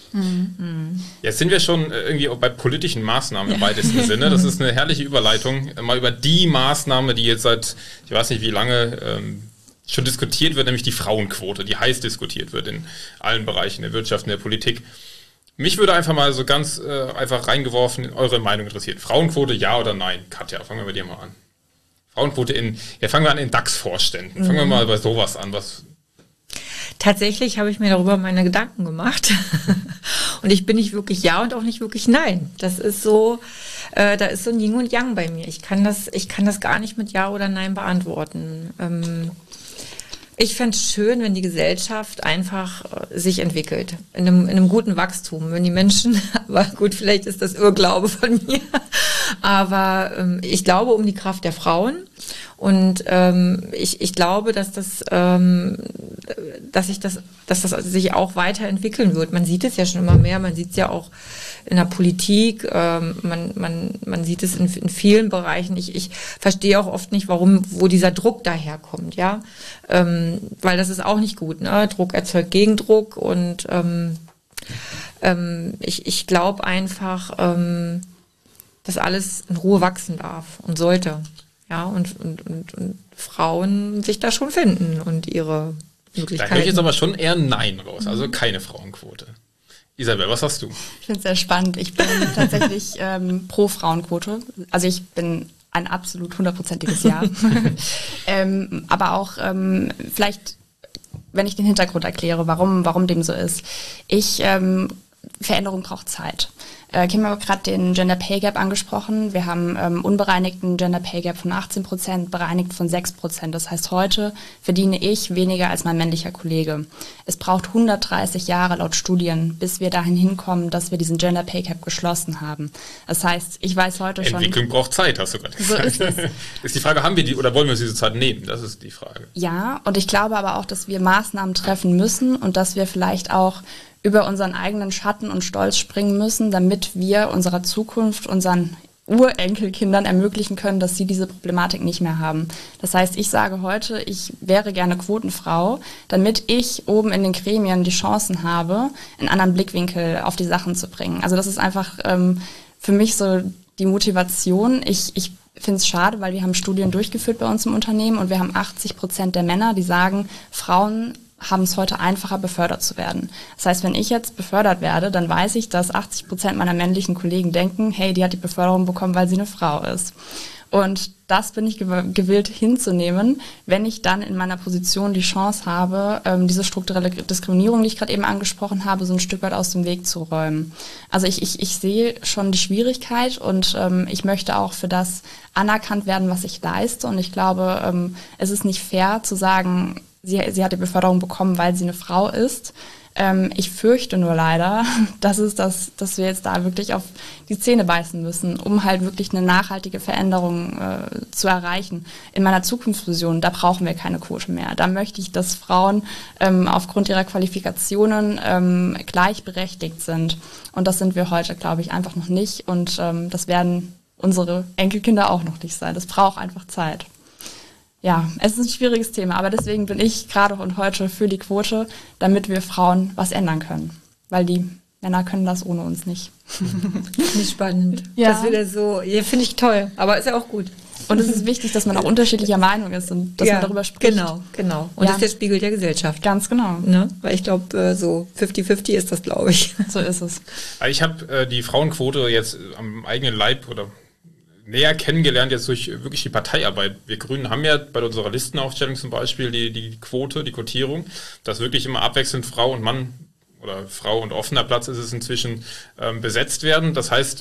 Speaker 1: Mhm. Jetzt sind wir schon irgendwie auch bei politischen Maßnahmen im weitesten Sinne. Das ist eine herrliche Überleitung. Mal über die Maßnahme, die jetzt seit, ich weiß nicht wie lange, ähm, schon diskutiert wird, nämlich die Frauenquote, die heiß diskutiert wird in allen Bereichen der Wirtschaft, in der Politik. Mich würde einfach mal so ganz äh, einfach reingeworfen eure Meinung interessieren. Frauenquote, ja oder nein? Katja, fangen wir bei dir mal an. Frauenquote in, ja, fangen wir an in DAX-Vorständen. Fangen mhm. wir mal bei sowas an. Was
Speaker 3: Tatsächlich habe ich mir darüber meine Gedanken gemacht. Und ich bin nicht wirklich ja und auch nicht wirklich nein. Das ist so, äh, da ist so ein Yin und Yang bei mir. Ich kann das, ich kann das gar nicht mit ja oder nein beantworten. Ähm, Ich fände es schön, wenn die Gesellschaft einfach äh, sich entwickelt, in einem, in einem guten Wachstum. Wenn die Menschen, aber gut, vielleicht ist das Irrglaube von mir, aber ähm, ich glaube um die Kraft der Frauen und ähm, ich, ich glaube, dass das, ähm, dass sich das, dass das sich auch weiterentwickeln wird. Man sieht es ja schon immer mehr, man sieht es ja auch in der Politik, ähm, man, man, man sieht es in, in vielen Bereichen. Ich, ich verstehe auch oft nicht, warum, wo dieser Druck daherkommt, ja, ähm, weil das ist auch nicht gut, ne? Druck erzeugt Gegendruck und ähm, ähm, ich, ich glaube einfach, ähm, dass alles in Ruhe wachsen darf und sollte, ja, und, und, und, und Frauen sich da schon finden und ihre Möglichkeiten.
Speaker 1: Da höre ich jetzt aber schon eher Nein raus, also keine Frauenquote. Isabel, was hast du?
Speaker 4: Ich finde es sehr spannend. Ich bin tatsächlich ähm, pro Frauenquote. Also ich bin ein absolut hundertprozentiges Ja. ähm, aber auch ähm, vielleicht, wenn ich den Hintergrund erkläre, warum, warum dem so ist. Ich, ähm, Veränderung braucht Zeit. Äh, Kim hat gerade den Gender Pay Gap angesprochen. Wir haben ähm, unbereinigten Gender Pay Gap von achtzehn Prozent, bereinigt von sechs Prozent. Das heißt, heute verdiene ich weniger als mein männlicher Kollege. Es braucht hundertdreißig Jahre laut Studien, bis wir dahin hinkommen, dass wir diesen Gender Pay Gap geschlossen haben. Das heißt, ich weiß heute schon...
Speaker 1: Entwicklung braucht Zeit, hast du gerade gesagt. So ist es. Ist die Frage, haben wir die oder wollen wir uns diese Zeit nehmen? Das ist die Frage.
Speaker 4: Ja, und ich glaube aber auch, dass wir Maßnahmen treffen müssen und dass wir vielleicht auch über unseren eigenen Schatten und Stolz springen müssen, damit wir unserer Zukunft, unseren Urenkelkindern ermöglichen können, dass sie diese Problematik nicht mehr haben. Das heißt, ich sage heute, ich wäre gerne Quotenfrau, damit ich oben in den Gremien die Chancen habe, einen anderen Blickwinkel auf die Sachen zu bringen. Also das ist einfach ähm, für mich so die Motivation. Ich, ich finde es schade, weil wir haben Studien durchgeführt bei uns im Unternehmen und wir haben achtzig Prozent der Männer, die sagen, Frauen haben es heute einfacher, befördert zu werden. Das heißt, wenn ich jetzt befördert werde, dann weiß ich, dass achtzig Prozent meiner männlichen Kollegen denken, hey, die hat die Beförderung bekommen, weil sie eine Frau ist. Und das bin ich gewillt hinzunehmen, wenn ich dann in meiner Position die Chance habe, diese strukturelle Diskriminierung, die ich gerade eben angesprochen habe, so ein Stück weit aus dem Weg zu räumen. Also ich, ich, ich sehe schon die Schwierigkeit und ähm, ich möchte auch für das anerkannt werden, was ich leiste. Und ich glaube, ähm, es ist nicht fair zu sagen, Sie, sie hat die Beförderung bekommen, weil sie eine Frau ist. Ähm, ich fürchte nur leider, dass, es das, dass wir jetzt da wirklich auf die Zähne beißen müssen, um halt wirklich eine nachhaltige Veränderung äh, zu erreichen. In meiner Zukunftsvision, da brauchen wir keine Quote mehr. Da möchte ich, dass Frauen ähm, aufgrund ihrer Qualifikationen ähm, gleichberechtigt sind. Und das sind wir heute, glaube ich, einfach noch nicht. Und ähm, das werden unsere Enkelkinder auch noch nicht sein. Das braucht einfach Zeit. Ja, es ist ein schwieriges Thema, aber deswegen bin ich gerade und heute für die Quote, damit wir Frauen was ändern können. Weil die Männer können das ohne uns nicht.
Speaker 3: Nicht spannend.
Speaker 4: Ja.
Speaker 3: Das wieder so, ja, finde ich toll, aber ist ja auch gut.
Speaker 4: Und es ist wichtig, dass man auch unterschiedlicher Meinung ist und dass
Speaker 3: ja,
Speaker 4: man darüber spricht.
Speaker 3: Genau, genau. Und
Speaker 4: Ja.
Speaker 3: das ist der Spiegel der Gesellschaft.
Speaker 4: Ganz genau.
Speaker 3: Ne? Weil ich glaube, so fünfzig fünfzig ist das, glaube ich.
Speaker 4: So ist es.
Speaker 1: Ich habe äh, die Frauenquote jetzt am eigenen Leib oder näher kennengelernt jetzt durch wirklich die Parteiarbeit. Wir Grünen haben ja bei unserer Listenaufstellung zum Beispiel die, die Quote, die Quotierung, dass wirklich immer abwechselnd Frau und Mann oder Frau und offener Platz ist es inzwischen ähm, besetzt werden. Das heißt,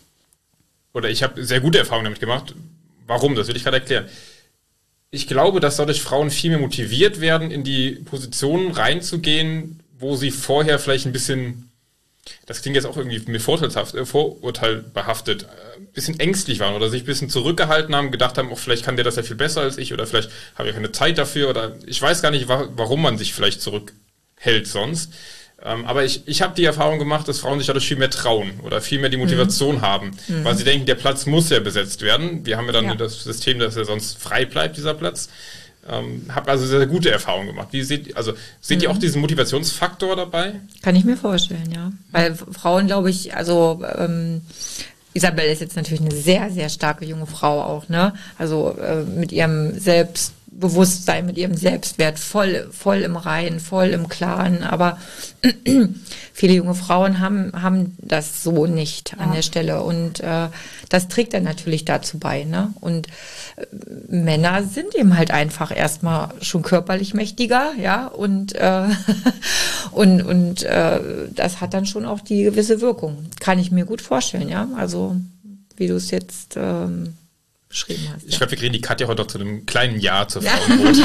Speaker 1: oder ich habe sehr gute Erfahrungen damit gemacht. Warum? Das will ich gerade erklären. Ich glaube, dass dadurch Frauen viel mehr motiviert werden, in die Positionen reinzugehen, wo sie vorher vielleicht ein bisschen, das klingt jetzt auch irgendwie mir vorteilshaft, äh, vorurteilbehaftet, äh, ein bisschen ängstlich waren oder sich ein bisschen zurückgehalten haben, gedacht haben, oh, vielleicht kann der das ja viel besser als ich oder vielleicht habe ich keine Zeit dafür oder ich weiß gar nicht, wa- warum man sich vielleicht zurückhält sonst. Ähm, aber ich, ich habe die Erfahrung gemacht, dass Frauen sich dadurch viel mehr trauen oder viel mehr die Motivation mhm. haben, mhm. weil sie denken, der Platz muss ja besetzt werden. Wir haben ja dann ja. das System, dass er sonst frei bleibt, dieser Platz. Ähm, habe also sehr, sehr gute Erfahrungen gemacht. Wie seht, also, seht mhm. ihr auch diesen Motivationsfaktor dabei?
Speaker 3: Kann ich mir vorstellen, ja. Weil Frauen, glaube ich, also ähm, Isabel ist jetzt natürlich eine sehr, sehr starke junge Frau auch, ne? Also äh, mit ihrem Selbstbewusstsein, mit ihrem Selbstwert voll, voll im Reinen, voll im Klaren. Aber viele junge Frauen haben, haben das so nicht ja. an der Stelle. Und äh, das trägt dann natürlich dazu bei, ne? Und äh, Männer sind eben halt einfach erstmal schon körperlich mächtiger, ja, und äh, und und äh, das hat dann schon auch die gewisse Wirkung. Kann ich mir gut vorstellen, ja. Also wie du es jetzt ähm, beschrieben hast.
Speaker 1: Ich
Speaker 3: ja.
Speaker 1: glaube, wir kriegen die Katja heute noch zu einem kleinen Ja zur
Speaker 3: Ja.
Speaker 1: Frauenquote.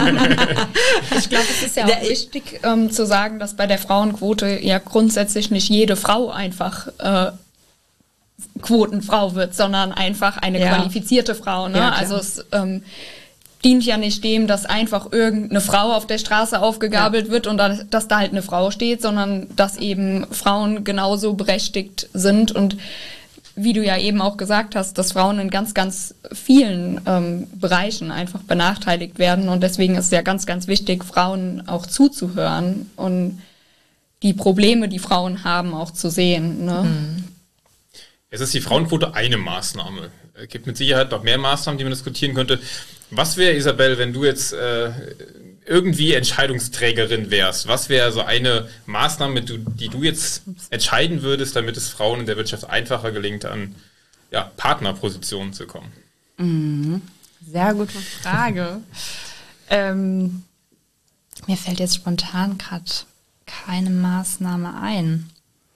Speaker 2: Ich glaube, es ist ja auch wichtig ähm, zu sagen, dass bei der Frauenquote ja grundsätzlich nicht jede Frau einfach äh, Quotenfrau wird, sondern einfach eine
Speaker 3: Ja.
Speaker 2: qualifizierte Frau. Ne?
Speaker 3: Ja, klar.
Speaker 2: Also es ähm, dient ja nicht dem, dass einfach irgendeine Frau auf der Straße aufgegabelt ja. wird und dann, dass da halt eine Frau steht, sondern dass eben Frauen genauso berechtigt sind und wie du ja eben auch gesagt hast, dass Frauen in ganz, ganz vielen ähm, Bereichen einfach benachteiligt werden und deswegen ist es ja ganz, ganz wichtig, Frauen auch zuzuhören und die Probleme, die Frauen haben, auch zu sehen. Ne?
Speaker 3: Mhm.
Speaker 1: Es ist die Frauenquote eine Maßnahme. Es gibt mit Sicherheit noch mehr Maßnahmen, die man diskutieren könnte. Was wäre, Isabel, wenn du jetzt äh, irgendwie Entscheidungsträgerin wärst, was wäre so eine Maßnahme, die du, die du jetzt entscheiden würdest, damit es Frauen in der Wirtschaft einfacher gelingt, an ja, Partnerpositionen zu kommen?
Speaker 4: Mhm. Sehr gute Frage. ähm, mir fällt jetzt spontan gerade keine Maßnahme ein.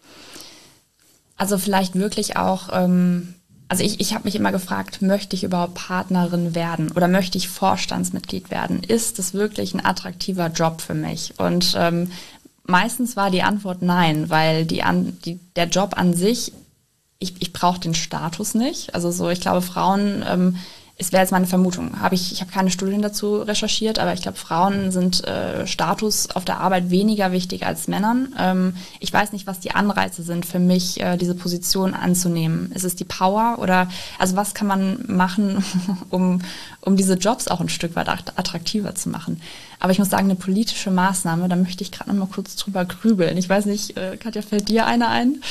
Speaker 4: Also vielleicht wirklich auch, ähm, also ich, ich habe mich immer gefragt, möchte ich überhaupt Partnerin werden oder möchte ich Vorstandsmitglied werden? Ist das wirklich ein attraktiver Job für mich? Und ähm, meistens war die Antwort nein, weil die, an, die, der Job an sich, ich, ich brauche den Status nicht. Also so, ich glaube, Frauen... Ähm, Es wäre jetzt meine Vermutung. Habe ich, ich habe keine Studien dazu recherchiert, aber ich glaube, Frauen sind äh, Status auf der Arbeit weniger wichtig als Männern. Ähm, ich weiß nicht, was die Anreize sind für mich, äh, diese Position anzunehmen. Ist es die Power oder also was kann man machen, um, um diese Jobs auch ein Stück weit attraktiver zu machen? Aber ich muss sagen, eine politische Maßnahme, da möchte ich gerade noch mal kurz drüber grübeln. Ich weiß nicht, äh, Katja, fällt dir eine ein?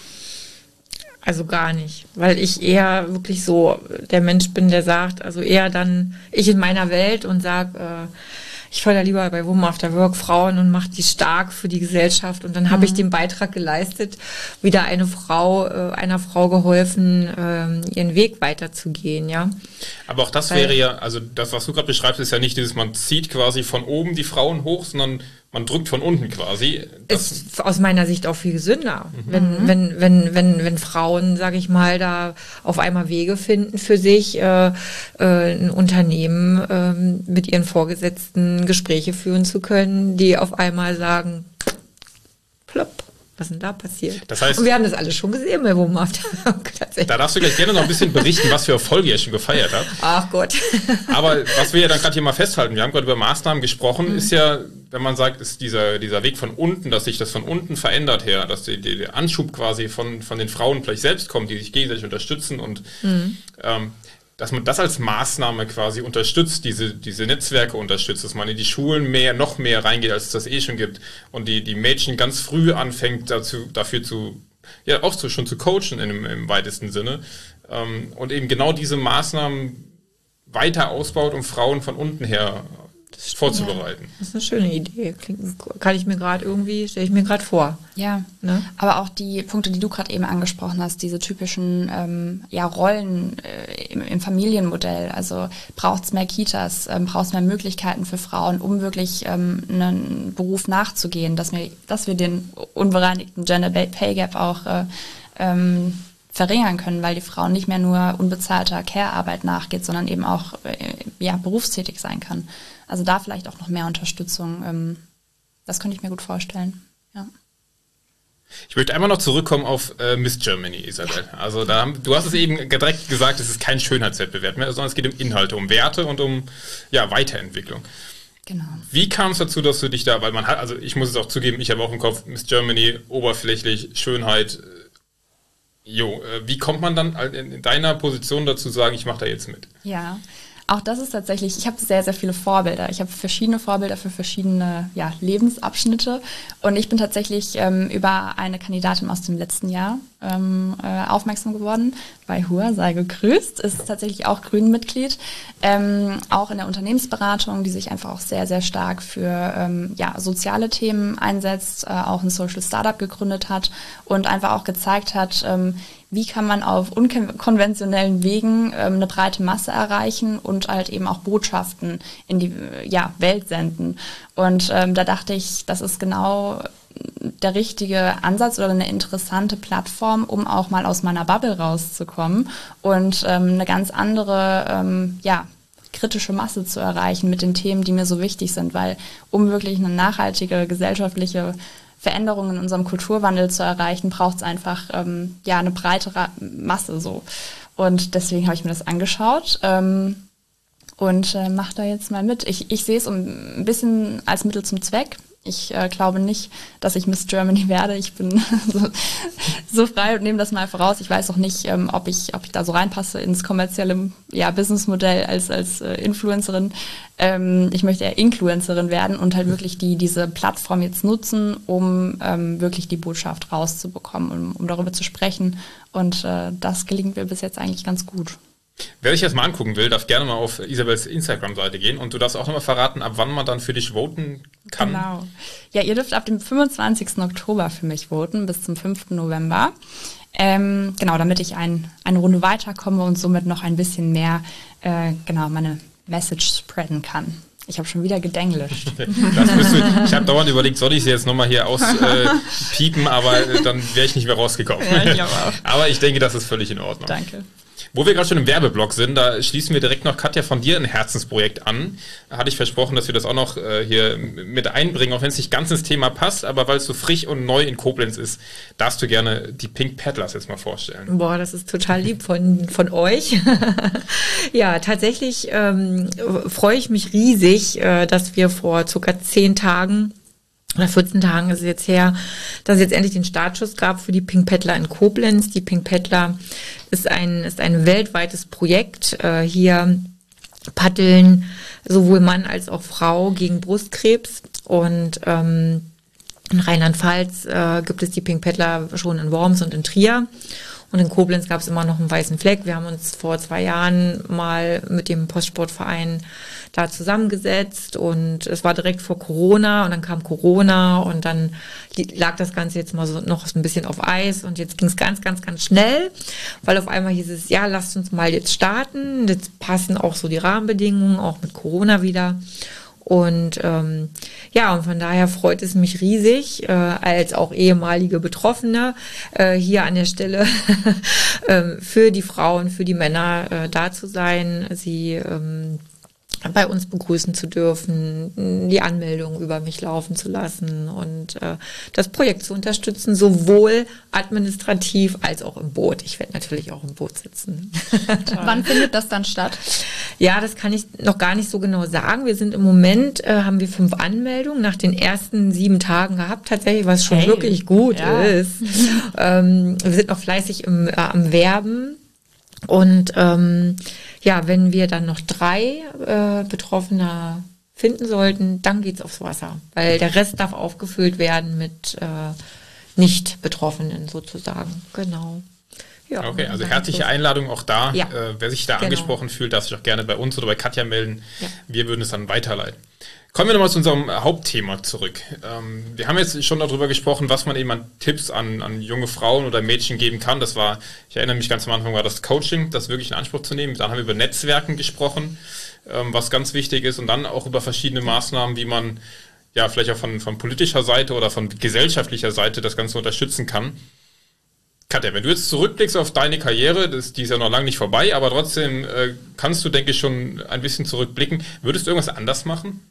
Speaker 3: Also gar nicht, weil ich eher wirklich so der Mensch bin, der sagt, also eher dann ich in meiner Welt und sage, äh, ich fördere lieber bei Women After Work Frauen und mache die stark für die Gesellschaft und dann mhm. habe ich den Beitrag geleistet, wieder eine Frau, äh, einer Frau geholfen, äh, ihren Weg weiterzugehen, ja.
Speaker 1: Aber auch das weil, wäre ja, also das, was du gerade beschreibst, ist ja nicht dieses, man zieht quasi von oben die Frauen hoch, sondern man drückt von unten quasi.
Speaker 3: Das ist aus meiner Sicht auch viel gesünder, mhm. wenn, wenn, wenn, wenn, wenn Frauen, sage ich mal, da auf einmal Wege finden für sich, äh, äh, ein Unternehmen äh, mit ihren Vorgesetzten Gespräche führen zu können, die auf einmal sagen, plopp. Was ist denn da passiert?
Speaker 1: Das heißt,
Speaker 3: und wir haben das alle schon gesehen bei Women After Work.
Speaker 1: Da darfst du gleich gerne noch ein bisschen berichten, was für Erfolge ihr schon gefeiert habt.
Speaker 3: Ach Gott.
Speaker 1: Aber was wir ja dann gerade hier mal festhalten, wir haben gerade über Maßnahmen gesprochen, mhm. ist ja, wenn man sagt, ist dieser, dieser Weg von unten, dass sich das von unten verändert her, dass die, die, der Anschub quasi von, von den Frauen vielleicht selbst kommt, die sich gegenseitig unterstützen und mhm. ähm, dass man das als Maßnahme quasi unterstützt, diese, diese Netzwerke unterstützt, dass man in die Schulen mehr, noch mehr reingeht, als es das eh schon gibt und die, die Mädchen ganz früh anfängt, dazu, dafür zu, ja, auch zu, schon zu coachen im, im weitesten Sinne ähm, und eben genau diese Maßnahmen weiter ausbaut, um Frauen von unten her vorzubereiten.
Speaker 3: Ja, das ist eine schöne Idee. Klingt, kann ich mir gerade irgendwie, stelle ich mir gerade vor.
Speaker 4: Ja, ne? Aber auch die Punkte, die du gerade eben angesprochen hast, diese typischen ähm, ja, Rollen äh, im, im Familienmodell. Also braucht es mehr Kitas, ähm, braucht es mehr Möglichkeiten für Frauen, um wirklich ähm, einen Beruf nachzugehen, dass wir, dass wir den unbereinigten Gender Pay Gap auch äh, ähm, verringern können, weil die Frau nicht mehr nur unbezahlter Care-Arbeit nachgeht, sondern eben auch äh, ja, berufstätig sein kann. Also da vielleicht auch noch mehr Unterstützung. Ähm, das könnte ich mir gut vorstellen. Ja.
Speaker 1: Ich möchte einmal noch zurückkommen auf äh, Miss Germany, Isabel. Also da haben, du hast es eben direkt gesagt, es ist kein Schönheitswettbewerb mehr, sondern es geht um Inhalte, um Werte und um ja, Weiterentwicklung.
Speaker 4: Genau.
Speaker 1: Wie kam es dazu, dass du dich da, weil man hat, also ich muss es auch zugeben, ich habe auch im Kopf Miss Germany, oberflächlich, Schönheit. Jo, äh, wie kommt man dann in deiner Position dazu sagen, ich mache da jetzt mit?
Speaker 4: Ja. Auch das ist tatsächlich, ich habe sehr, sehr viele Vorbilder. Ich habe verschiedene Vorbilder für verschiedene ja, Lebensabschnitte. Und ich bin tatsächlich ähm, über eine Kandidatin aus dem letzten Jahr ähm, äh, aufmerksam geworden. Bei Hua, sei gegrüßt, ist tatsächlich auch Grünen-Mitglied. Ähm, auch in der Unternehmensberatung, die sich einfach auch sehr, sehr stark für ähm, ja, soziale Themen einsetzt, äh, auch ein Social Startup gegründet hat und einfach auch gezeigt hat, ähm, wie kann man auf unkonventionellen Wegen ähm, eine breite Masse erreichen und halt eben auch Botschaften in die ja, Welt senden. Und ähm, da dachte ich, das ist genau der richtige Ansatz oder eine interessante Plattform, um auch mal aus meiner Bubble rauszukommen und ähm, eine ganz andere, ähm, ja, kritische Masse zu erreichen mit den Themen, die mir so wichtig sind, weil um wirklich eine nachhaltige gesellschaftliche Veränderungen in unserem Kulturwandel zu erreichen, braucht es einfach ähm, ja eine breitere Masse so. Und deswegen habe ich mir das angeschaut ähm, und äh, mache da jetzt mal mit. Ich, ich sehe es ein bisschen als Mittel zum Zweck. Ich äh, glaube nicht, dass ich Miss Germany werde. Ich bin so, so frei und nehme das mal voraus. Ich weiß auch nicht, ähm, ob ich ob ich da so reinpasse ins kommerzielle ja, Businessmodell als als äh, Influencerin. Ähm, ich möchte eher Influencerin werden und halt wirklich die diese Plattform jetzt nutzen, um ähm, wirklich die Botschaft rauszubekommen, um, um darüber zu sprechen. Und äh, das gelingt mir bis jetzt eigentlich ganz gut.
Speaker 1: Wer sich das mal angucken will, darf gerne mal auf Isabels Instagram-Seite gehen und du darfst auch nochmal verraten, ab wann man dann für dich voten kann.
Speaker 4: Genau. Ja, ihr dürft ab dem fünfundzwanzigsten Oktober für mich voten bis zum fünften November. Ähm, genau, damit ich ein, eine Runde weiterkomme und somit noch ein bisschen mehr äh, genau meine Message spreaden kann. Ich habe schon wieder gedenglischt.
Speaker 1: Das müsste, ich habe dauernd überlegt, soll ich sie jetzt nochmal hier auspiepen, äh, aber äh, dann wäre ich nicht mehr rausgekommen.
Speaker 4: Ja, ich glaube auch.
Speaker 1: Aber ich denke, das ist völlig in Ordnung.
Speaker 4: Danke.
Speaker 1: Wo wir gerade schon im Werbeblock sind, da schließen wir direkt noch, Katja, von dir ein Herzensprojekt an. Da hatte ich versprochen, dass wir das auch noch äh, hier mit einbringen, auch wenn es nicht ganz ins Thema passt, aber weil es so frisch und neu in Koblenz ist, darfst du gerne die Pink Peddlers jetzt mal vorstellen.
Speaker 3: Boah, das ist total lieb von, von euch. Ja, tatsächlich ähm, freue ich mich riesig, äh, dass wir vor circa zehn Tagen oder vierzehn Tagen ist es jetzt her, dass es jetzt endlich den Startschuss gab für die Pink Peddler in Koblenz. Die Pink Peddler ist ein, ist ein weltweites Projekt. Äh, hier paddeln sowohl Mann als auch Frau gegen Brustkrebs. Und ähm, in Rheinland-Pfalz äh, gibt es die Pink Peddler schon in Worms und in Trier. Und in Koblenz gab es immer noch einen weißen Fleck. Wir haben uns vor zwei Jahren mal mit dem Postsportverein da zusammengesetzt und es war direkt vor Corona und dann kam Corona und dann lag das Ganze jetzt mal so noch ein bisschen auf Eis und jetzt ging es ganz, ganz, ganz schnell, weil auf einmal hieß es, ja, lasst uns mal jetzt starten. Jetzt passen auch so die Rahmenbedingungen, auch mit Corona wieder. Und ähm, ja, und von daher freut es mich riesig, äh, als auch ehemalige Betroffene äh, hier an der Stelle äh, für die Frauen, für die Männer äh, da zu sein, sie ähm, bei uns begrüßen zu dürfen, die Anmeldung über mich laufen zu lassen und äh, das Projekt zu unterstützen, sowohl administrativ als auch im Boot. Ich werde natürlich auch im Boot sitzen.
Speaker 2: Wann findet das dann statt?
Speaker 3: Ja, das kann ich noch gar nicht so genau sagen. Wir sind im Moment, äh, haben wir fünf Anmeldungen nach den ersten sieben Tagen gehabt, tatsächlich, was schon
Speaker 4: Hey,
Speaker 3: wirklich gut
Speaker 4: ja.
Speaker 3: ist. ähm, wir sind noch fleißig im, äh, am Werben. Und ähm, ja, wenn wir dann noch drei äh, Betroffene finden sollten, dann geht's aufs Wasser. Weil der Rest darf aufgefüllt werden mit äh, Nicht-Betroffenen sozusagen. Genau. Ja,
Speaker 1: okay, also herzliche Einladung auch da.
Speaker 3: Ja.
Speaker 1: Äh, wer sich da
Speaker 3: Genau.
Speaker 1: angesprochen fühlt, darf sich auch gerne bei uns oder bei Katja melden.
Speaker 3: Ja.
Speaker 1: Wir würden es dann weiterleiten. Kommen wir nochmal zu unserem Hauptthema zurück. Ähm, wir haben jetzt schon darüber gesprochen, was man eben an Tipps an, an junge Frauen oder Mädchen geben kann. Das war, ich erinnere mich ganz am Anfang, war das Coaching, das wirklich in Anspruch zu nehmen. Dann haben wir über Netzwerken gesprochen, ähm, was ganz wichtig ist. Und dann auch über verschiedene Maßnahmen, wie man ja vielleicht auch von, von politischer Seite oder von gesellschaftlicher Seite das Ganze unterstützen kann. Katja, wenn du jetzt zurückblickst auf deine Karriere, das, die ist ja noch lange nicht vorbei, aber trotzdem äh, kannst du, denke ich, schon ein bisschen zurückblicken. Würdest du irgendwas anders machen?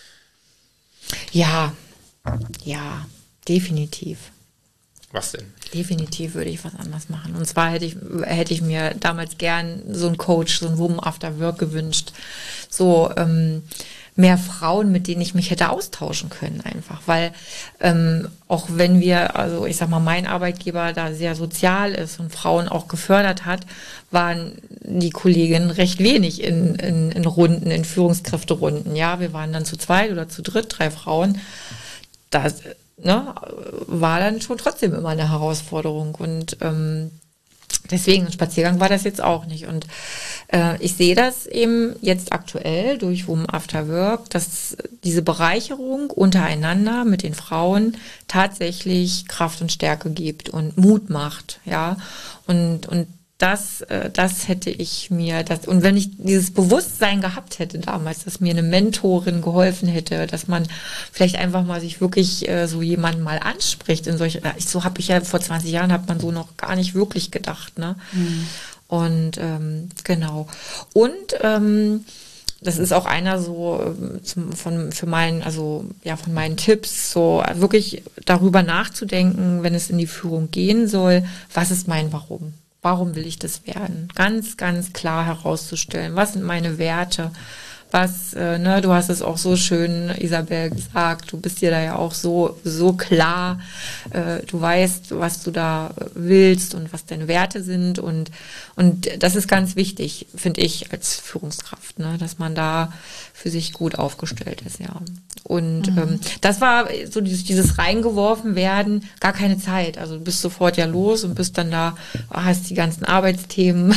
Speaker 3: Ja, ja, definitiv.
Speaker 1: Was denn?
Speaker 3: Definitiv würde ich was anders machen. Und zwar hätte ich, hätte ich mir damals gern so einen Coach, so einen Woman After Work gewünscht. So ähm, mehr Frauen, mit denen ich mich hätte austauschen können einfach. Weil ähm, auch wenn wir, also ich sag mal, mein Arbeitgeber da sehr sozial ist und Frauen auch gefördert hat, waren die Kolleginnen recht wenig in, in, in Runden, in Führungskräfterunden. Ja, wir waren dann zu zweit oder zu dritt, drei Frauen. Das ne, war dann schon trotzdem immer eine Herausforderung. Und ähm, deswegen, ein Spaziergang war das jetzt auch nicht. Und äh, ich sehe das eben jetzt aktuell durch Women After Work, dass diese Bereicherung untereinander mit den Frauen tatsächlich Kraft und Stärke gibt und Mut macht. Ja, und, und Das, äh, das hätte ich mir, das, und wenn ich dieses Bewusstsein gehabt hätte damals, dass mir eine Mentorin geholfen hätte, dass man vielleicht einfach mal sich wirklich äh, so jemanden mal anspricht in solche, ich, so habe ich ja vor zwanzig Jahren, hat man so noch gar nicht wirklich gedacht, ne? Mhm. Und ähm, genau. Und ähm, das ist auch einer so zum, von für meinen, also ja von meinen Tipps, so wirklich darüber nachzudenken, wenn es in die Führung gehen soll, was ist mein Warum? Warum will ich das werden? Ganz, ganz klar herauszustellen, was sind meine Werte, was, äh, ne, du hast es auch so schön, Isabel, gesagt, du bist dir da ja auch so, so klar, äh, du weißt, was du da willst und was deine Werte sind und, und das ist ganz wichtig, finde ich, als Führungskraft, ne, dass man da für sich gut aufgestellt ist, ja. Und mhm. ähm, das war so dieses, dieses reingeworfen werden, gar keine Zeit. Also du bist sofort ja los und bist dann da, hast die ganzen Arbeitsthemen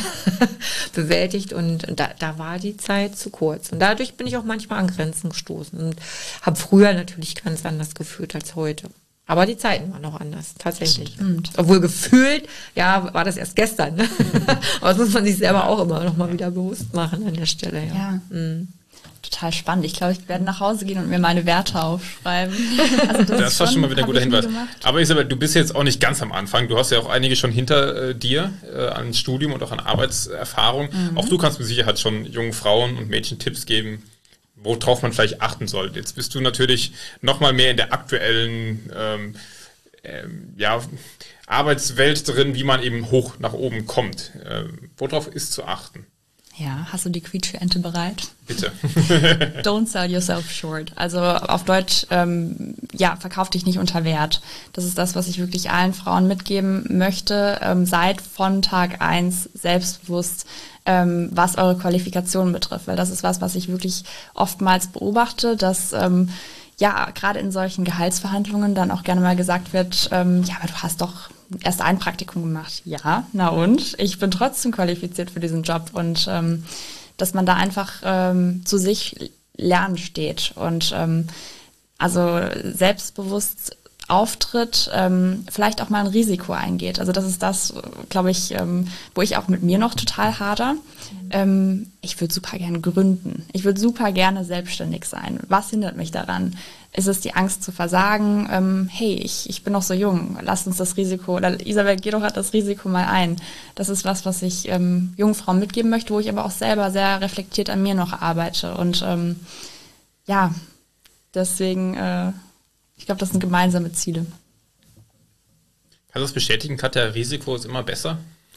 Speaker 3: bewältigt und da, da war die Zeit zu kurz. Und dadurch bin ich auch manchmal an Grenzen gestoßen und habe früher natürlich ganz anders gefühlt als heute. Aber die Zeiten waren noch anders, tatsächlich. Stimmt. Obwohl gefühlt, ja, war das erst gestern. Ne? Aber das muss man sich selber auch immer noch mal wieder bewusst machen an der Stelle. Ja.
Speaker 4: ja.
Speaker 3: Mhm.
Speaker 4: Total spannend. Ich glaube, ich werde nach Hause gehen und mir meine Werte aufschreiben.
Speaker 1: Also das, das war schon mal wieder ein guter Hinweis. Aber Isabel, du bist jetzt auch nicht ganz am Anfang. Du hast ja auch einige schon hinter äh, dir äh, an Studium und auch an Arbeitserfahrung. Mhm. Auch du kannst mit Sicherheit schon jungen Frauen und Mädchen Tipps geben, worauf man vielleicht achten sollte. Jetzt bist du natürlich noch mal mehr in der aktuellen ähm, ähm, ja, Arbeitswelt drin, wie man eben hoch nach oben kommt. Ähm, worauf ist zu achten?
Speaker 4: Ja, hast du die Quietscheente bereit?
Speaker 1: Bitte.
Speaker 4: Don't sell yourself short. Also auf Deutsch, ähm, ja, verkauf dich nicht unter Wert. Das ist das, was ich wirklich allen Frauen mitgeben möchte. Ähm, seid von Tag eins selbstbewusst, ähm, was eure Qualifikationen betrifft. Weil das ist was, was ich wirklich oftmals beobachte, dass ähm, ja, gerade in solchen Gehaltsverhandlungen dann auch gerne mal gesagt wird, ähm, ja, aber du hast doch erst ein Praktikum gemacht. Ja, na und? Ich bin trotzdem qualifiziert für diesen Job und ähm, dass man da einfach ähm, zu sich lernen steht und ähm, also selbstbewusst auftritt, ähm, vielleicht auch mal ein Risiko eingeht. Also das ist das, glaube ich, ähm, wo ich auch mit mir noch total hader. Ähm, ich würde super gerne gründen. Ich würde super gerne selbstständig sein. Was hindert mich daran? Ist es die Angst zu versagen? Ähm, hey, ich, ich bin noch so jung. Lasst uns das Risiko, oder Isabel, geh doch das Risiko mal ein. Das ist was, was ich ähm, jungen Frauen mitgeben möchte, wo ich aber auch selber sehr reflektiert an mir noch arbeite. Und ähm, ja, deswegen, äh, ich glaube, das sind gemeinsame Ziele.
Speaker 1: Kannst du das bestätigen, Katja? Risiko ist immer besser?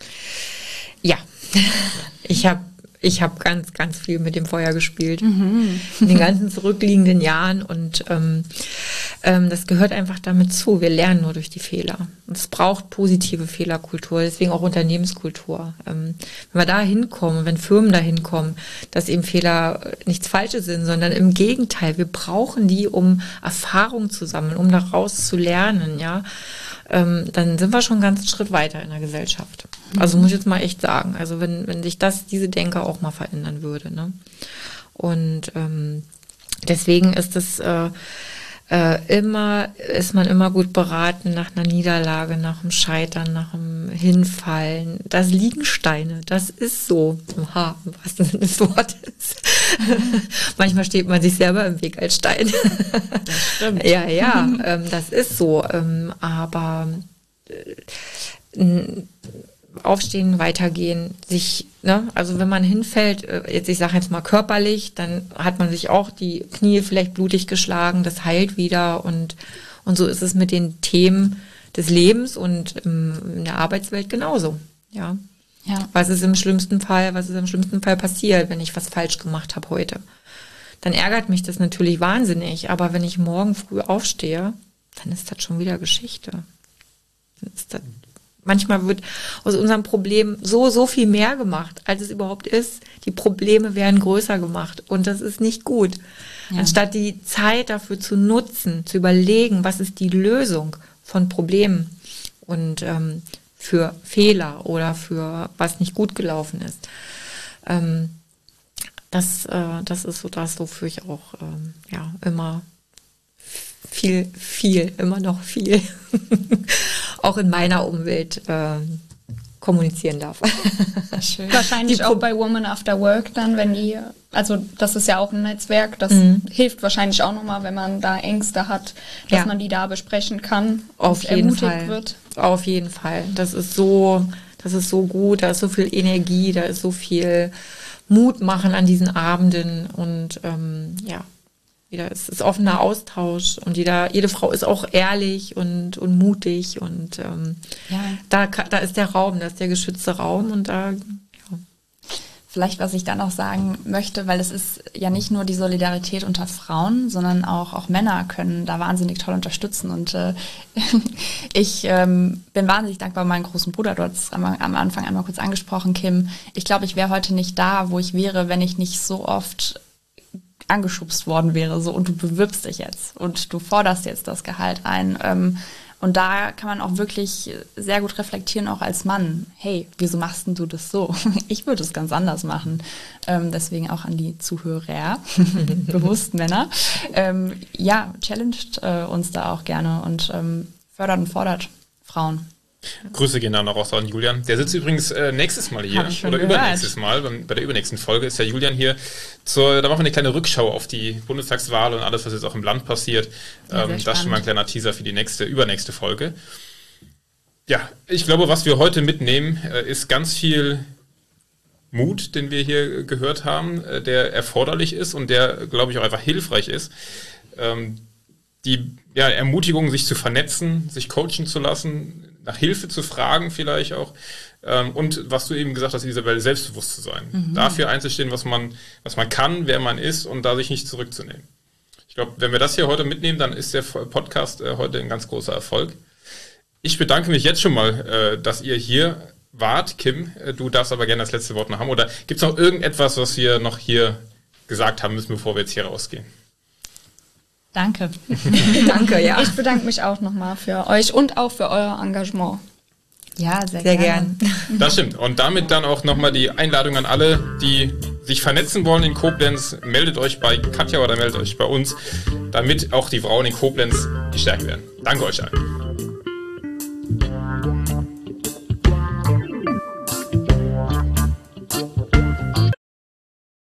Speaker 3: Ja, ich habe ich hab ganz, ganz viel mit dem Feuer gespielt. Mhm. In den ganzen zurückliegenden Jahren. Und ähm, ähm, das gehört einfach damit zu. Wir lernen nur durch die Fehler. Und es braucht positive Fehlerkultur, deswegen auch Unternehmenskultur. Ähm, wenn wir da hinkommen, wenn Firmen da hinkommen, dass eben Fehler nichts Falsches sind, sondern im Gegenteil, wir brauchen die, um Erfahrung zu sammeln, um daraus zu lernen, ja. Ähm, dann sind wir schon einen ganzen Schritt weiter in der Gesellschaft. Also muss ich jetzt mal echt sagen, also wenn, wenn sich das, diese Denke auch mal verändern würde, ne? Und ähm, deswegen ist es äh, äh, immer, ist man immer gut beraten nach einer Niederlage, nach einem Scheitern, nach einem Hinfallen. Das liegen Steine, das ist so. Ha, was denn des Wortes. Manchmal steht man sich selber im Weg als Stein.
Speaker 4: Das stimmt.
Speaker 3: Ja, ja, ähm, das ist so. Ähm, aber äh, aufstehen, weitergehen, sich, ne, also wenn man hinfällt, jetzt ich sage jetzt mal körperlich, dann hat man sich auch die Knie vielleicht blutig geschlagen, das heilt wieder und und so ist es mit den Themen des Lebens und im, in der Arbeitswelt genauso, ja.
Speaker 4: Ja.
Speaker 3: Was ist im schlimmsten Fall, was ist im schlimmsten Fall passiert, wenn ich was falsch gemacht habe heute? Dann ärgert mich das natürlich wahnsinnig, aber wenn ich morgen früh aufstehe, dann ist das schon wieder Geschichte. Dann ist das Manchmal wird aus unserem Problem so, so viel mehr gemacht, als es überhaupt ist. Die Probleme werden größer gemacht und das ist nicht gut. Ja. Anstatt die Zeit dafür zu nutzen, zu überlegen, was ist die Lösung von Problemen und ähm, für Fehler oder für was nicht gut gelaufen ist. Ähm, das, äh, das ist so das, wofür ich auch ähm, ja, immer viel, viel, immer noch viel auch in meiner Umwelt äh, kommunizieren darf.
Speaker 2: Schön. Wahrscheinlich auch bei Women After Work dann, wenn die, also das ist ja auch ein Netzwerk, das mhm. hilft wahrscheinlich auch nochmal, wenn man da Ängste hat, dass ja. man die da besprechen kann
Speaker 3: Auf
Speaker 2: und
Speaker 3: jeden
Speaker 2: ermutigt
Speaker 3: Fall.
Speaker 2: wird.
Speaker 3: Auf jeden Fall. Das ist so, das ist so gut, da ist so viel Energie, da ist so viel Mut machen an diesen Abenden und ähm, ja. Jeder ist, ist offener Austausch und jeder, jede Frau ist auch ehrlich und, und mutig und ähm,
Speaker 4: ja.
Speaker 3: da, da ist der Raum, da ist der geschützte Raum und da ja.
Speaker 4: Vielleicht, was ich dann noch sagen möchte, weil es ist ja nicht nur die Solidarität unter Frauen, sondern auch, auch Männer können da wahnsinnig toll unterstützen. Und äh, ich ähm, bin wahnsinnig dankbar meinem großen Bruder. Du hast es am, am Anfang einmal kurz angesprochen, Kim. Ich glaube, ich wäre heute nicht da, wo ich wäre, wenn ich nicht so oft angeschubst worden wäre. So, und du bewirbst dich jetzt und du forderst jetzt das Gehalt ein. Ähm, Und da kann man auch wirklich sehr gut reflektieren, auch als Mann. Hey, wieso machst denn du das so? Ich würde es ganz anders machen. Ähm, deswegen auch an die Zuhörer, bewusst Männer. Ähm, ja, challenged äh, uns da auch gerne und ähm, fördert und fordert Frauen.
Speaker 1: Grüße gehen dann auch raus an Julian. Der sitzt übrigens äh, nächstes Mal hier oder
Speaker 4: gehört.
Speaker 1: übernächstes Mal. Bei der übernächsten Folge ist ja Julian hier. Zur, da machen wir eine kleine Rückschau auf die Bundestagswahl und alles, was jetzt auch im Land passiert.
Speaker 4: Ja,
Speaker 1: ähm, das ist schon mal ein kleiner Teaser für die nächste, übernächste Folge. Ja, ich glaube, was wir heute mitnehmen, äh, ist ganz viel Mut, den wir hier gehört haben, äh, der erforderlich ist und der, glaube ich, auch einfach hilfreich ist. Ähm, die ja, Ermutigung, sich zu vernetzen, sich coachen zu lassen, nach Hilfe zu fragen vielleicht auch. Ähm, und was du eben gesagt hast, Isabel, selbstbewusst zu sein. Mhm. Dafür einzustehen, was man, was man kann, wer man ist und da sich nicht zurückzunehmen. Ich glaube, wenn wir das hier heute mitnehmen, dann ist der Podcast äh, heute ein ganz großer Erfolg. Ich bedanke mich jetzt schon mal, äh, dass ihr hier wart. Kim, äh, du darfst aber gerne das letzte Wort noch haben. Oder gibt es noch irgendetwas, was wir noch hier gesagt haben müssen, bevor wir jetzt hier rausgehen?
Speaker 4: Danke.
Speaker 2: Danke, ja. Ich bedanke mich auch nochmal für euch und auch für euer Engagement.
Speaker 4: Ja, sehr,
Speaker 3: Sehr
Speaker 4: gerne.
Speaker 3: gern.
Speaker 1: Das stimmt. Und damit dann auch nochmal die Einladung an alle, die sich vernetzen wollen in Koblenz. Meldet euch bei Katja oder meldet euch bei uns, damit auch die Frauen in Koblenz gestärkt werden. Danke euch allen.